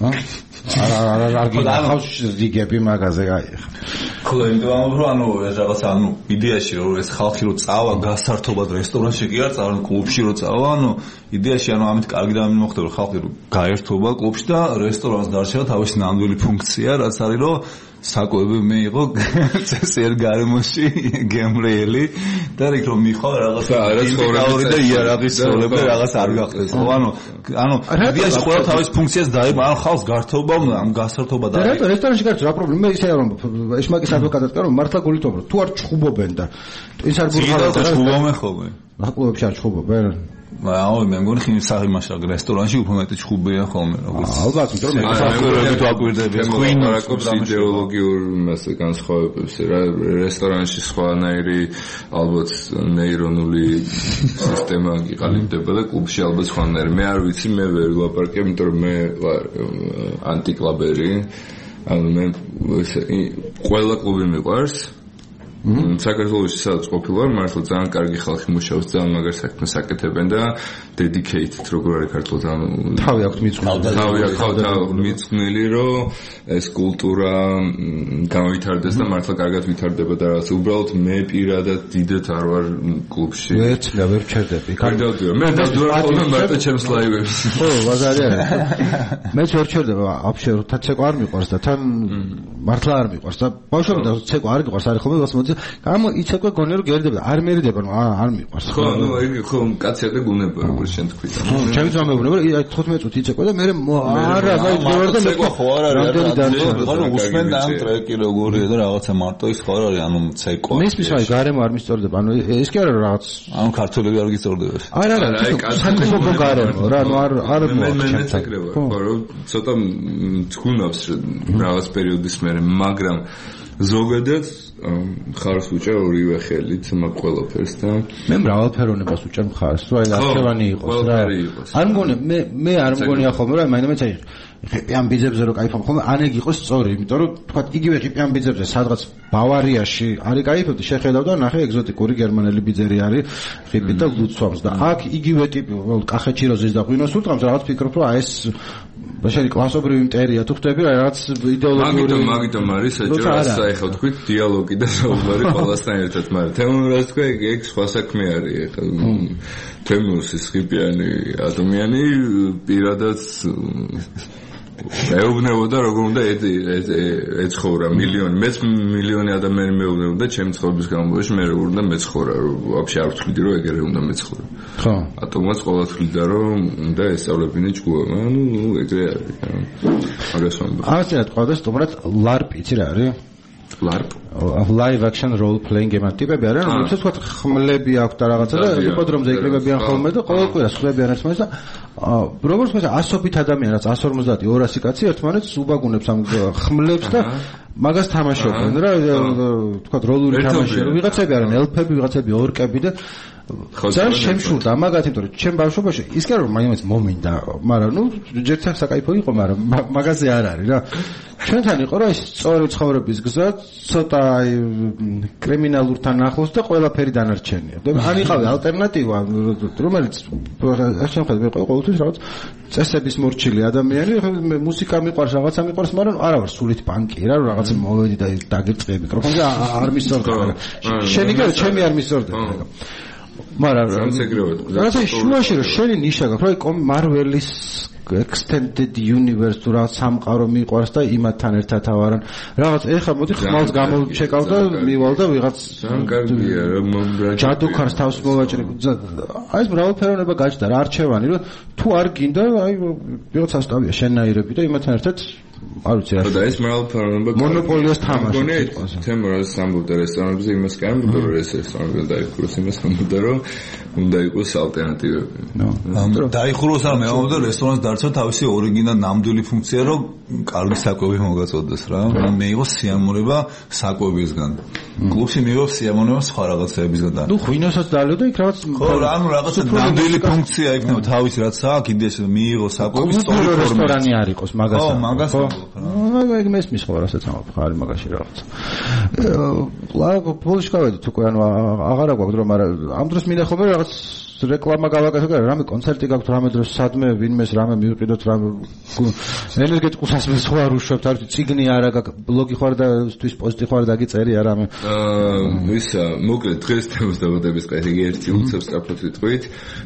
არ გინახავს რიგები მაგაზე გაიხ. ხო, ანუ რაღაცა ანუ იდეაში რომ ეს ხალხი რო წავა გასართობად რესტორანში კი არ წავა, კლუბში რო წავა, ანუ იდეაში ანუ ამით კარგი და მოხდება რომ ხალხი რო გაერთობა კლუბში და რესტორანს დარჩება თავისი ნამდვილი ფუნქცია, რაც არის რომ საკოები მე იყო წესიერ გარემოში გემრიელი და იქ რომ მიხვალ რაღაცა არაცხოვრები და იარაღის სოლები რაღაც არ გახდეს. ხო, ანუ იდეაში ყველა თავის ფუნქციას დაება, ან ხალხს გართობა, ამ გასართობა და რატო რესტორანში გაიწო რა პრობლემა? მე ისე რომ ეშმაკის ადვოკატად კარო მართლა გულითობრო. თუ არ ჩხუბობენ და ის არ გულხარ ჩხუბობენ ხოლმე. რა კლუბებში არ ჩხუბობენ? აუ მე მგონი ხიმ საღიმაშა რესტორანში უფრო მეტი ჩხუბია ხოლმე როგორც ალბათ იმიტომ რომ საფუძვლები თუ აკვირდები ხვინარაკობს იდეოლოგიურ მასე განსხვავებებს რა რესტორანში სხვანაირი ალბათ ნეირონული სისტემა გიყალიბდება და კლუბში ალბათ სხვანაირი მე არ ვიცი მე ვერ ვლაპარაკებ იმიტომ რომ მე ვარ ანტიკლაბერი ანუ მე ყველა კლუბი მიყვარს საქართველოში სადაც ყოფილვარ, მართლა ძალიან კარგი ხალხი მუშაობს, ძალიან მაგარ საქმეს აკეთებენ და dedicated როგორ არის ქართულად ამ თავი აქვს მიძღვნილი. თავი აქვს მიძღვნილი, რომ ეს კულტურა გამოვითარდეს და მართლა კარგად ვითარდება და რაღაც უბრალოდ მე პირადად დიდად არ ვარ კლუბში. ვერც და ვერ ჩერდები. კარგადია. მე დავდურახავ მარტო ჩემს ლაივებს. ხო, ბაზარი არის. მეც ვერ ჩერდება, აბშე რომ თაცეკო არ მიყვარს და თან მართლა არ მიყვარს და ბავშვები და ცეკო არ მიყვარს, არის ხოლმე გასმოდი გამო იცეკვე გონი რომ გერდება არ მერიდება რომ არ მიყვარს ხო ნუ იგი ხო კაცია და გუნება როგორც შენ თქვი ხო ჩემი ძმაებია აი 15 წუთი იცეკვე და მე არა აი ბევრ და მე ხო არ არის ანუ უსმენ და ამ ტრეკი როგორია და რაღაცა მარტო ის ხო არ არის ანუ ცეკვა მისთვის აი გარემო არ მისწორდება ანუ ეს კი არა რაღაც ანუ ქართველები არ გისწორდება არა საკუთო გარემო რა ნუ არ მე ცეკრება ხო რომ ცოტა თქუნავს რაღაც პერიოდის მერე მაგრამ ზოგადად ხარს უჭერ ორივე ხელით მაგ ყველაფერს და მე მრავალფეროვნებას უჭერ მხარს რა აი არჩევანი იყოს რა არ მგონი მე არ მგონია ხოლმე რა მაინც აი ხიპიან ბიძებზე რო кайფობ ხოლმე ან ეგ იყოს სწორი იმიტომ რომ თქვა იგივე ხიპიან ბიძებზე სადღაც ბავარიაში არის кайფობდი შეხედავ და ნახე ეგზოტიკური გერმანელი ბიძერი არის ხიპით და ლუცვამს და აქ იგივე ტიპი კახეთში როზის და ღვინოს ურტყამს რაღაც ფიქრობ რომ აი ეს ბაშარი კლასობრივი მტერია თუ ხდები რაღაც იდეოლოგიური მაგიტომ არის საჭირო საერთო თქვით დიალოგი და საუბარი ყველასთან ერთად მაგრამ თემურას თქვა ეგ სხვა საქმე არის ეხლა თემურსის ხიპიანი ადამიანი პირადად მეუბნებოდა როგორ უნდა ეცხოვრა მილიონი მეც მილიონი ადამიანი მეუბნებოდა ჩემი ცხოვრების განმავლობაში მე როგორ უნდა მეცხოვრა რომ ვაფშე არ ვთვლიდი რომ ეგრე უნდა მეცხოვრო ხო ატომაც ყველა თვლიდა რომ უნდა ესწავლებინე ჯგუფი ანუ ეგრე არის მაგას ვამბობ ასე თქვა სტუმრად ლარპ იცი რა არის ლარპ live action role playing game ტიპები არიან რომლებსაც თქვა ხმლები აქვს და რაღაცა და იპოდრომზე იკრიბებიან ხოლმე და ყოველ კვირას ხდებიან ერთმანეთს და როგორც მე ასობით ადამიანი რაც 150 200 კაცი ერთმანეთს უბაგუნებს ამ ხმლებს და მაგას თამაშობენ რა თქვა როლური თამაშია ვიღაცები არიან ელფები ვიღაცები ორკები და ძალიან შემშურდა მაგათ იმიტომ რომ ჩემ ბავშვობაში ის კი არა რომ მაინც მომინდა მაგრამ ნუ ჯერთან საკაიფო იყო მაგრამ მაგაზე არ არის რა ჩვენთან იყო რა ის სწორი ცხოვრების გზა ცოტა აი კრიმინალურთან ახლოს და ყველაფერი დანარჩენია. ან იყავი ალტერნატივა, რომელიც ახლა ყოველთვის რაღაც წესების მორჩილი ადამიანი, მუსიკა მიყვარს, რაღაცა მიყვარს, მაგრამ არა ვარ სულით პანკი რა, რაღაცა მოვედი და დაგიწყე მიკროფონზე, არ მისწორდა. შენი კი ჩემი არ მისწორდა. მაგრამ რაღაცა შუაში რომ შენი ნიშა გაქვს, რა მარველის extended universe თუ რა სამყარო მიყვარს და იმათთან ერთად ავარან რაღაც ეხლა მოდი ხმალს გამოჩეკავ და მივალ და ვიღაც კარგია რა ჯადოქარს თავს მოვაჭრე აი ეს მრავალფეროვნება გაჩნდა რა არჩევანი რომ თუ არ გინდა აი ვიღაც ასტავია შენაირები და იმათთან ერთად არ ვიცი რა და ეს მრავალფეროვნება მონოპოლიას თამაში თემა რა სამბურდა რესტორნებზე იმას კი ამბობდა რომ ეს რესტორნები დაიხუროს იმას ამბობდა რომ უნდა იყოს ალტერნატივები დაიხუროს არ მეუბნებოდა რესტორანს დარჩა თავისი ორიგინალ ნამდვილი ფუნქცია რომ კარგი საკვები მოგაწოდოს რა მე იყო სიამოვნება საკვებისგან კლუბში მიიღო სიამოვნება სხვა რაღაცებისგან და ნუ ღვინოსაც დალევდა იქ რაღაც ხო ანუ რაღაცა ნამდვილი ფუნქცია იქნება თავისი რაც აქვს კიდეს მიიღო საკვების სწორი ფორმა რესტორანი არ იყოს მაგას ხო მაგას ეგ მესმის ხო რასაც ამბობ ხარ მაგაში რაღაც ბოლოს გავედით უკვე ანუ აღარა გვაქვს რომ არა ამ დროს მინდა ხოლმე რაღაც რეკლამა გავაკეთო და რამე კონცერტი გაქვთ რამე დროს სადმე ვინმეს რამე მივყიდოთ რამე ენერგეტიკულ ასმეს ხო არ უშვებთ არ ვიცი ციგნი არა ბლოგი ხარ და თვის პოსტი ხარ დაგიწერია რამე ისა მოკლედ დღეს თემის დაბადების დღე ერთი უცებ სწრაფად ვიტყვით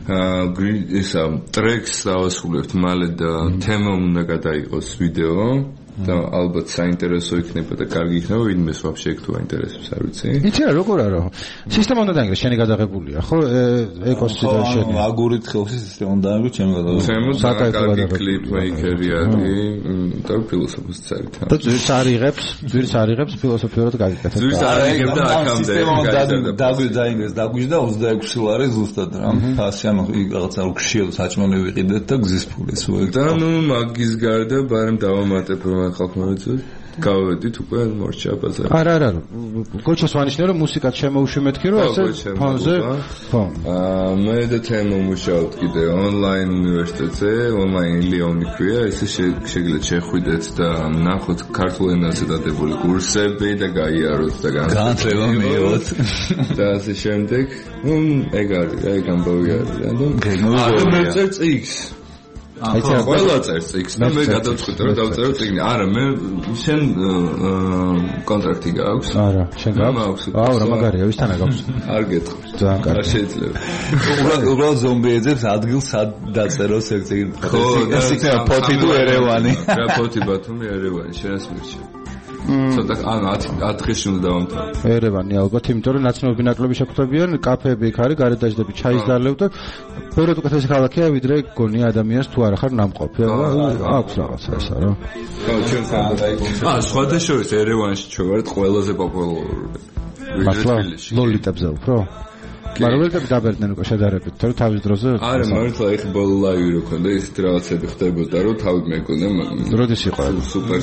ისა ტრეკს დავასრულებთ მალე და თემა უნდა გადაიღოს ვიდეო და ალბათ საინტერესო იქნება და კარგი იქნება ვინმეს ვაფშე ეგ თუ აინტერესებს არ ვიცი იცი რა როგორ არა სისტემა უნდა დაინგრეს შენი გადაღებულია ხო ეკოსი და შენი აგურით ხელში სისტემა უნდა დაინგროს ჩემი გადაღებული საკაი კლიპ მეიკერი არის და ფილოსოფოსიც არის და ძვირს არიღებს ფილოსოფიურად გაგიკეთებს ძვირს არიღებ და აქამდე დაინგრეს დაგვიჟდა 26 ლარი ზუსტად რა ფასი ანუ რაღაცა უქშიო საჭმელი ვიყიდეთ და გზის ფულეს და ნუ მაგის გარდა ბარემ დავამატებ ხალხმა ვიცით გავედით უკვე მორჩა ბაზარი არა გოჩოს ვანიშნე რომ მუსიკაც შემოუშვიმეთქი რომ ესე ფონზე ხო მე და თემა მუშაობთ კიდე ონლაინ უნივერსიტეტზე ონლაინ ლიონი ქვია ესე შეგიძლიათ შეხვიდეთ და ნახოთ ქართულ ენაზე დადებული კურსები და გაიაროთ და განათლება მიიღოთ და ასე შემდეგ ეგ არის აი გამბავი არის ანუ მე წერს X აიცი ყველა წერს X და მე გადავწყვიტე რომ დავწერო წიგნი არა მე შენ კონტრაქტი გაქვს არა შენ გაქვს აუ რა მაგარია ვისთანა გაქვს არ გეტყვი ძალიან კარგი არ შეიძლება უბრალოდ ზომბიეძებს ადგილს დაწეროს ეგ წიგნი ხო ეს იქნება ფოთი თუ ერევანი რა ფოთი ბათუმი ერევანი შენს მირჩა ცოტა ანუ 10 დღეში უნდა დავამთავრე ერევანი ალბათ იმიტომ რომ ნაცნობი ნაკლები შეხვდებიან კაფეები იქ არის გარეთ დაждები ჩაის დალევ და ბევრად უკეთესი ქალაქია ვიდრე გონია ადამიანს თუ არ ახარ ნამყოფი აქვს რაღაცა ესა რა ხო ჩვენ სანდაიკონს სხვათა შორის ერევანში ჩვენ ვართ ყველაზე პოპულარული მართლა ლოლიტებზე უფრო მაგრამ ველტები დაბერდნენ უკვე შედარებით თორე თავის დროზე არა მართლა ეხ ბოლო ლაივი რო ქონდა ის რაღაცები ხდებოდა რომ თავი მეკონა როდის იყო სუპერ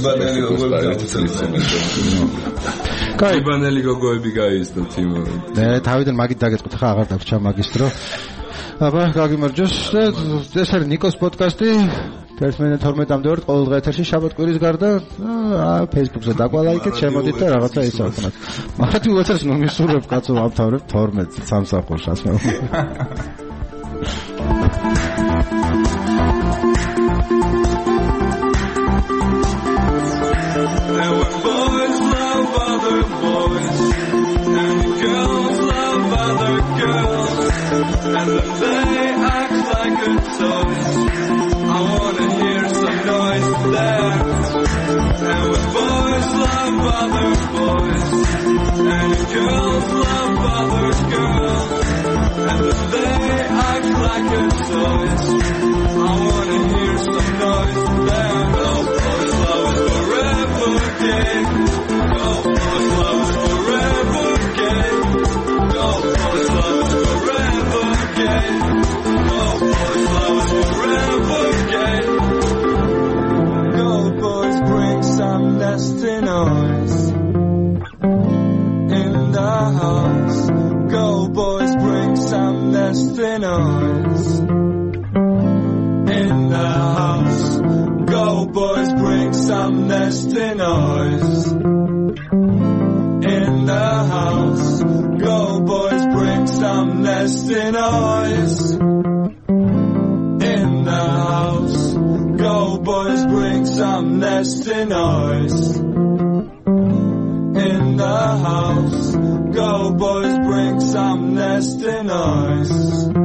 კაი ბანელი გოგოები გაიზრდოთ იმ მე თავიდან მაგით დაგეწყოთ ხა აღარ დაგჭა მაგისტრო აბა გაგიმარჯოს ეს არის ნიკოს პოდკასტი 11-12-მდე ვართ ყოველ დღე ეთერში შაბათ-კვირის გარდა Facebook-ზე დაგვალაიკეთ შემოდით და რაღაცა ისაუბროთ მაგრამ უცებს ნუ მისურვებ კაცო ავთავრებ 12 სამსახურს ასე And they act like a toy. I wanna hear some noise there. And when boys love other boys, and girls love other girls, and they act like a toy. I wanna hear some noise there. No boys love is forever gay. No boys love is forever gay. No boys love is forever gay. No boys love is forever gay. Go boys, bring some nasty noise in the house. Go boys, bring some nasty noise in the house. Go boys, bring some nasty noise in some nesting eyes in the house. Go boys, bring some nesting eyes in the house. Go boys, bring some nesting eyes.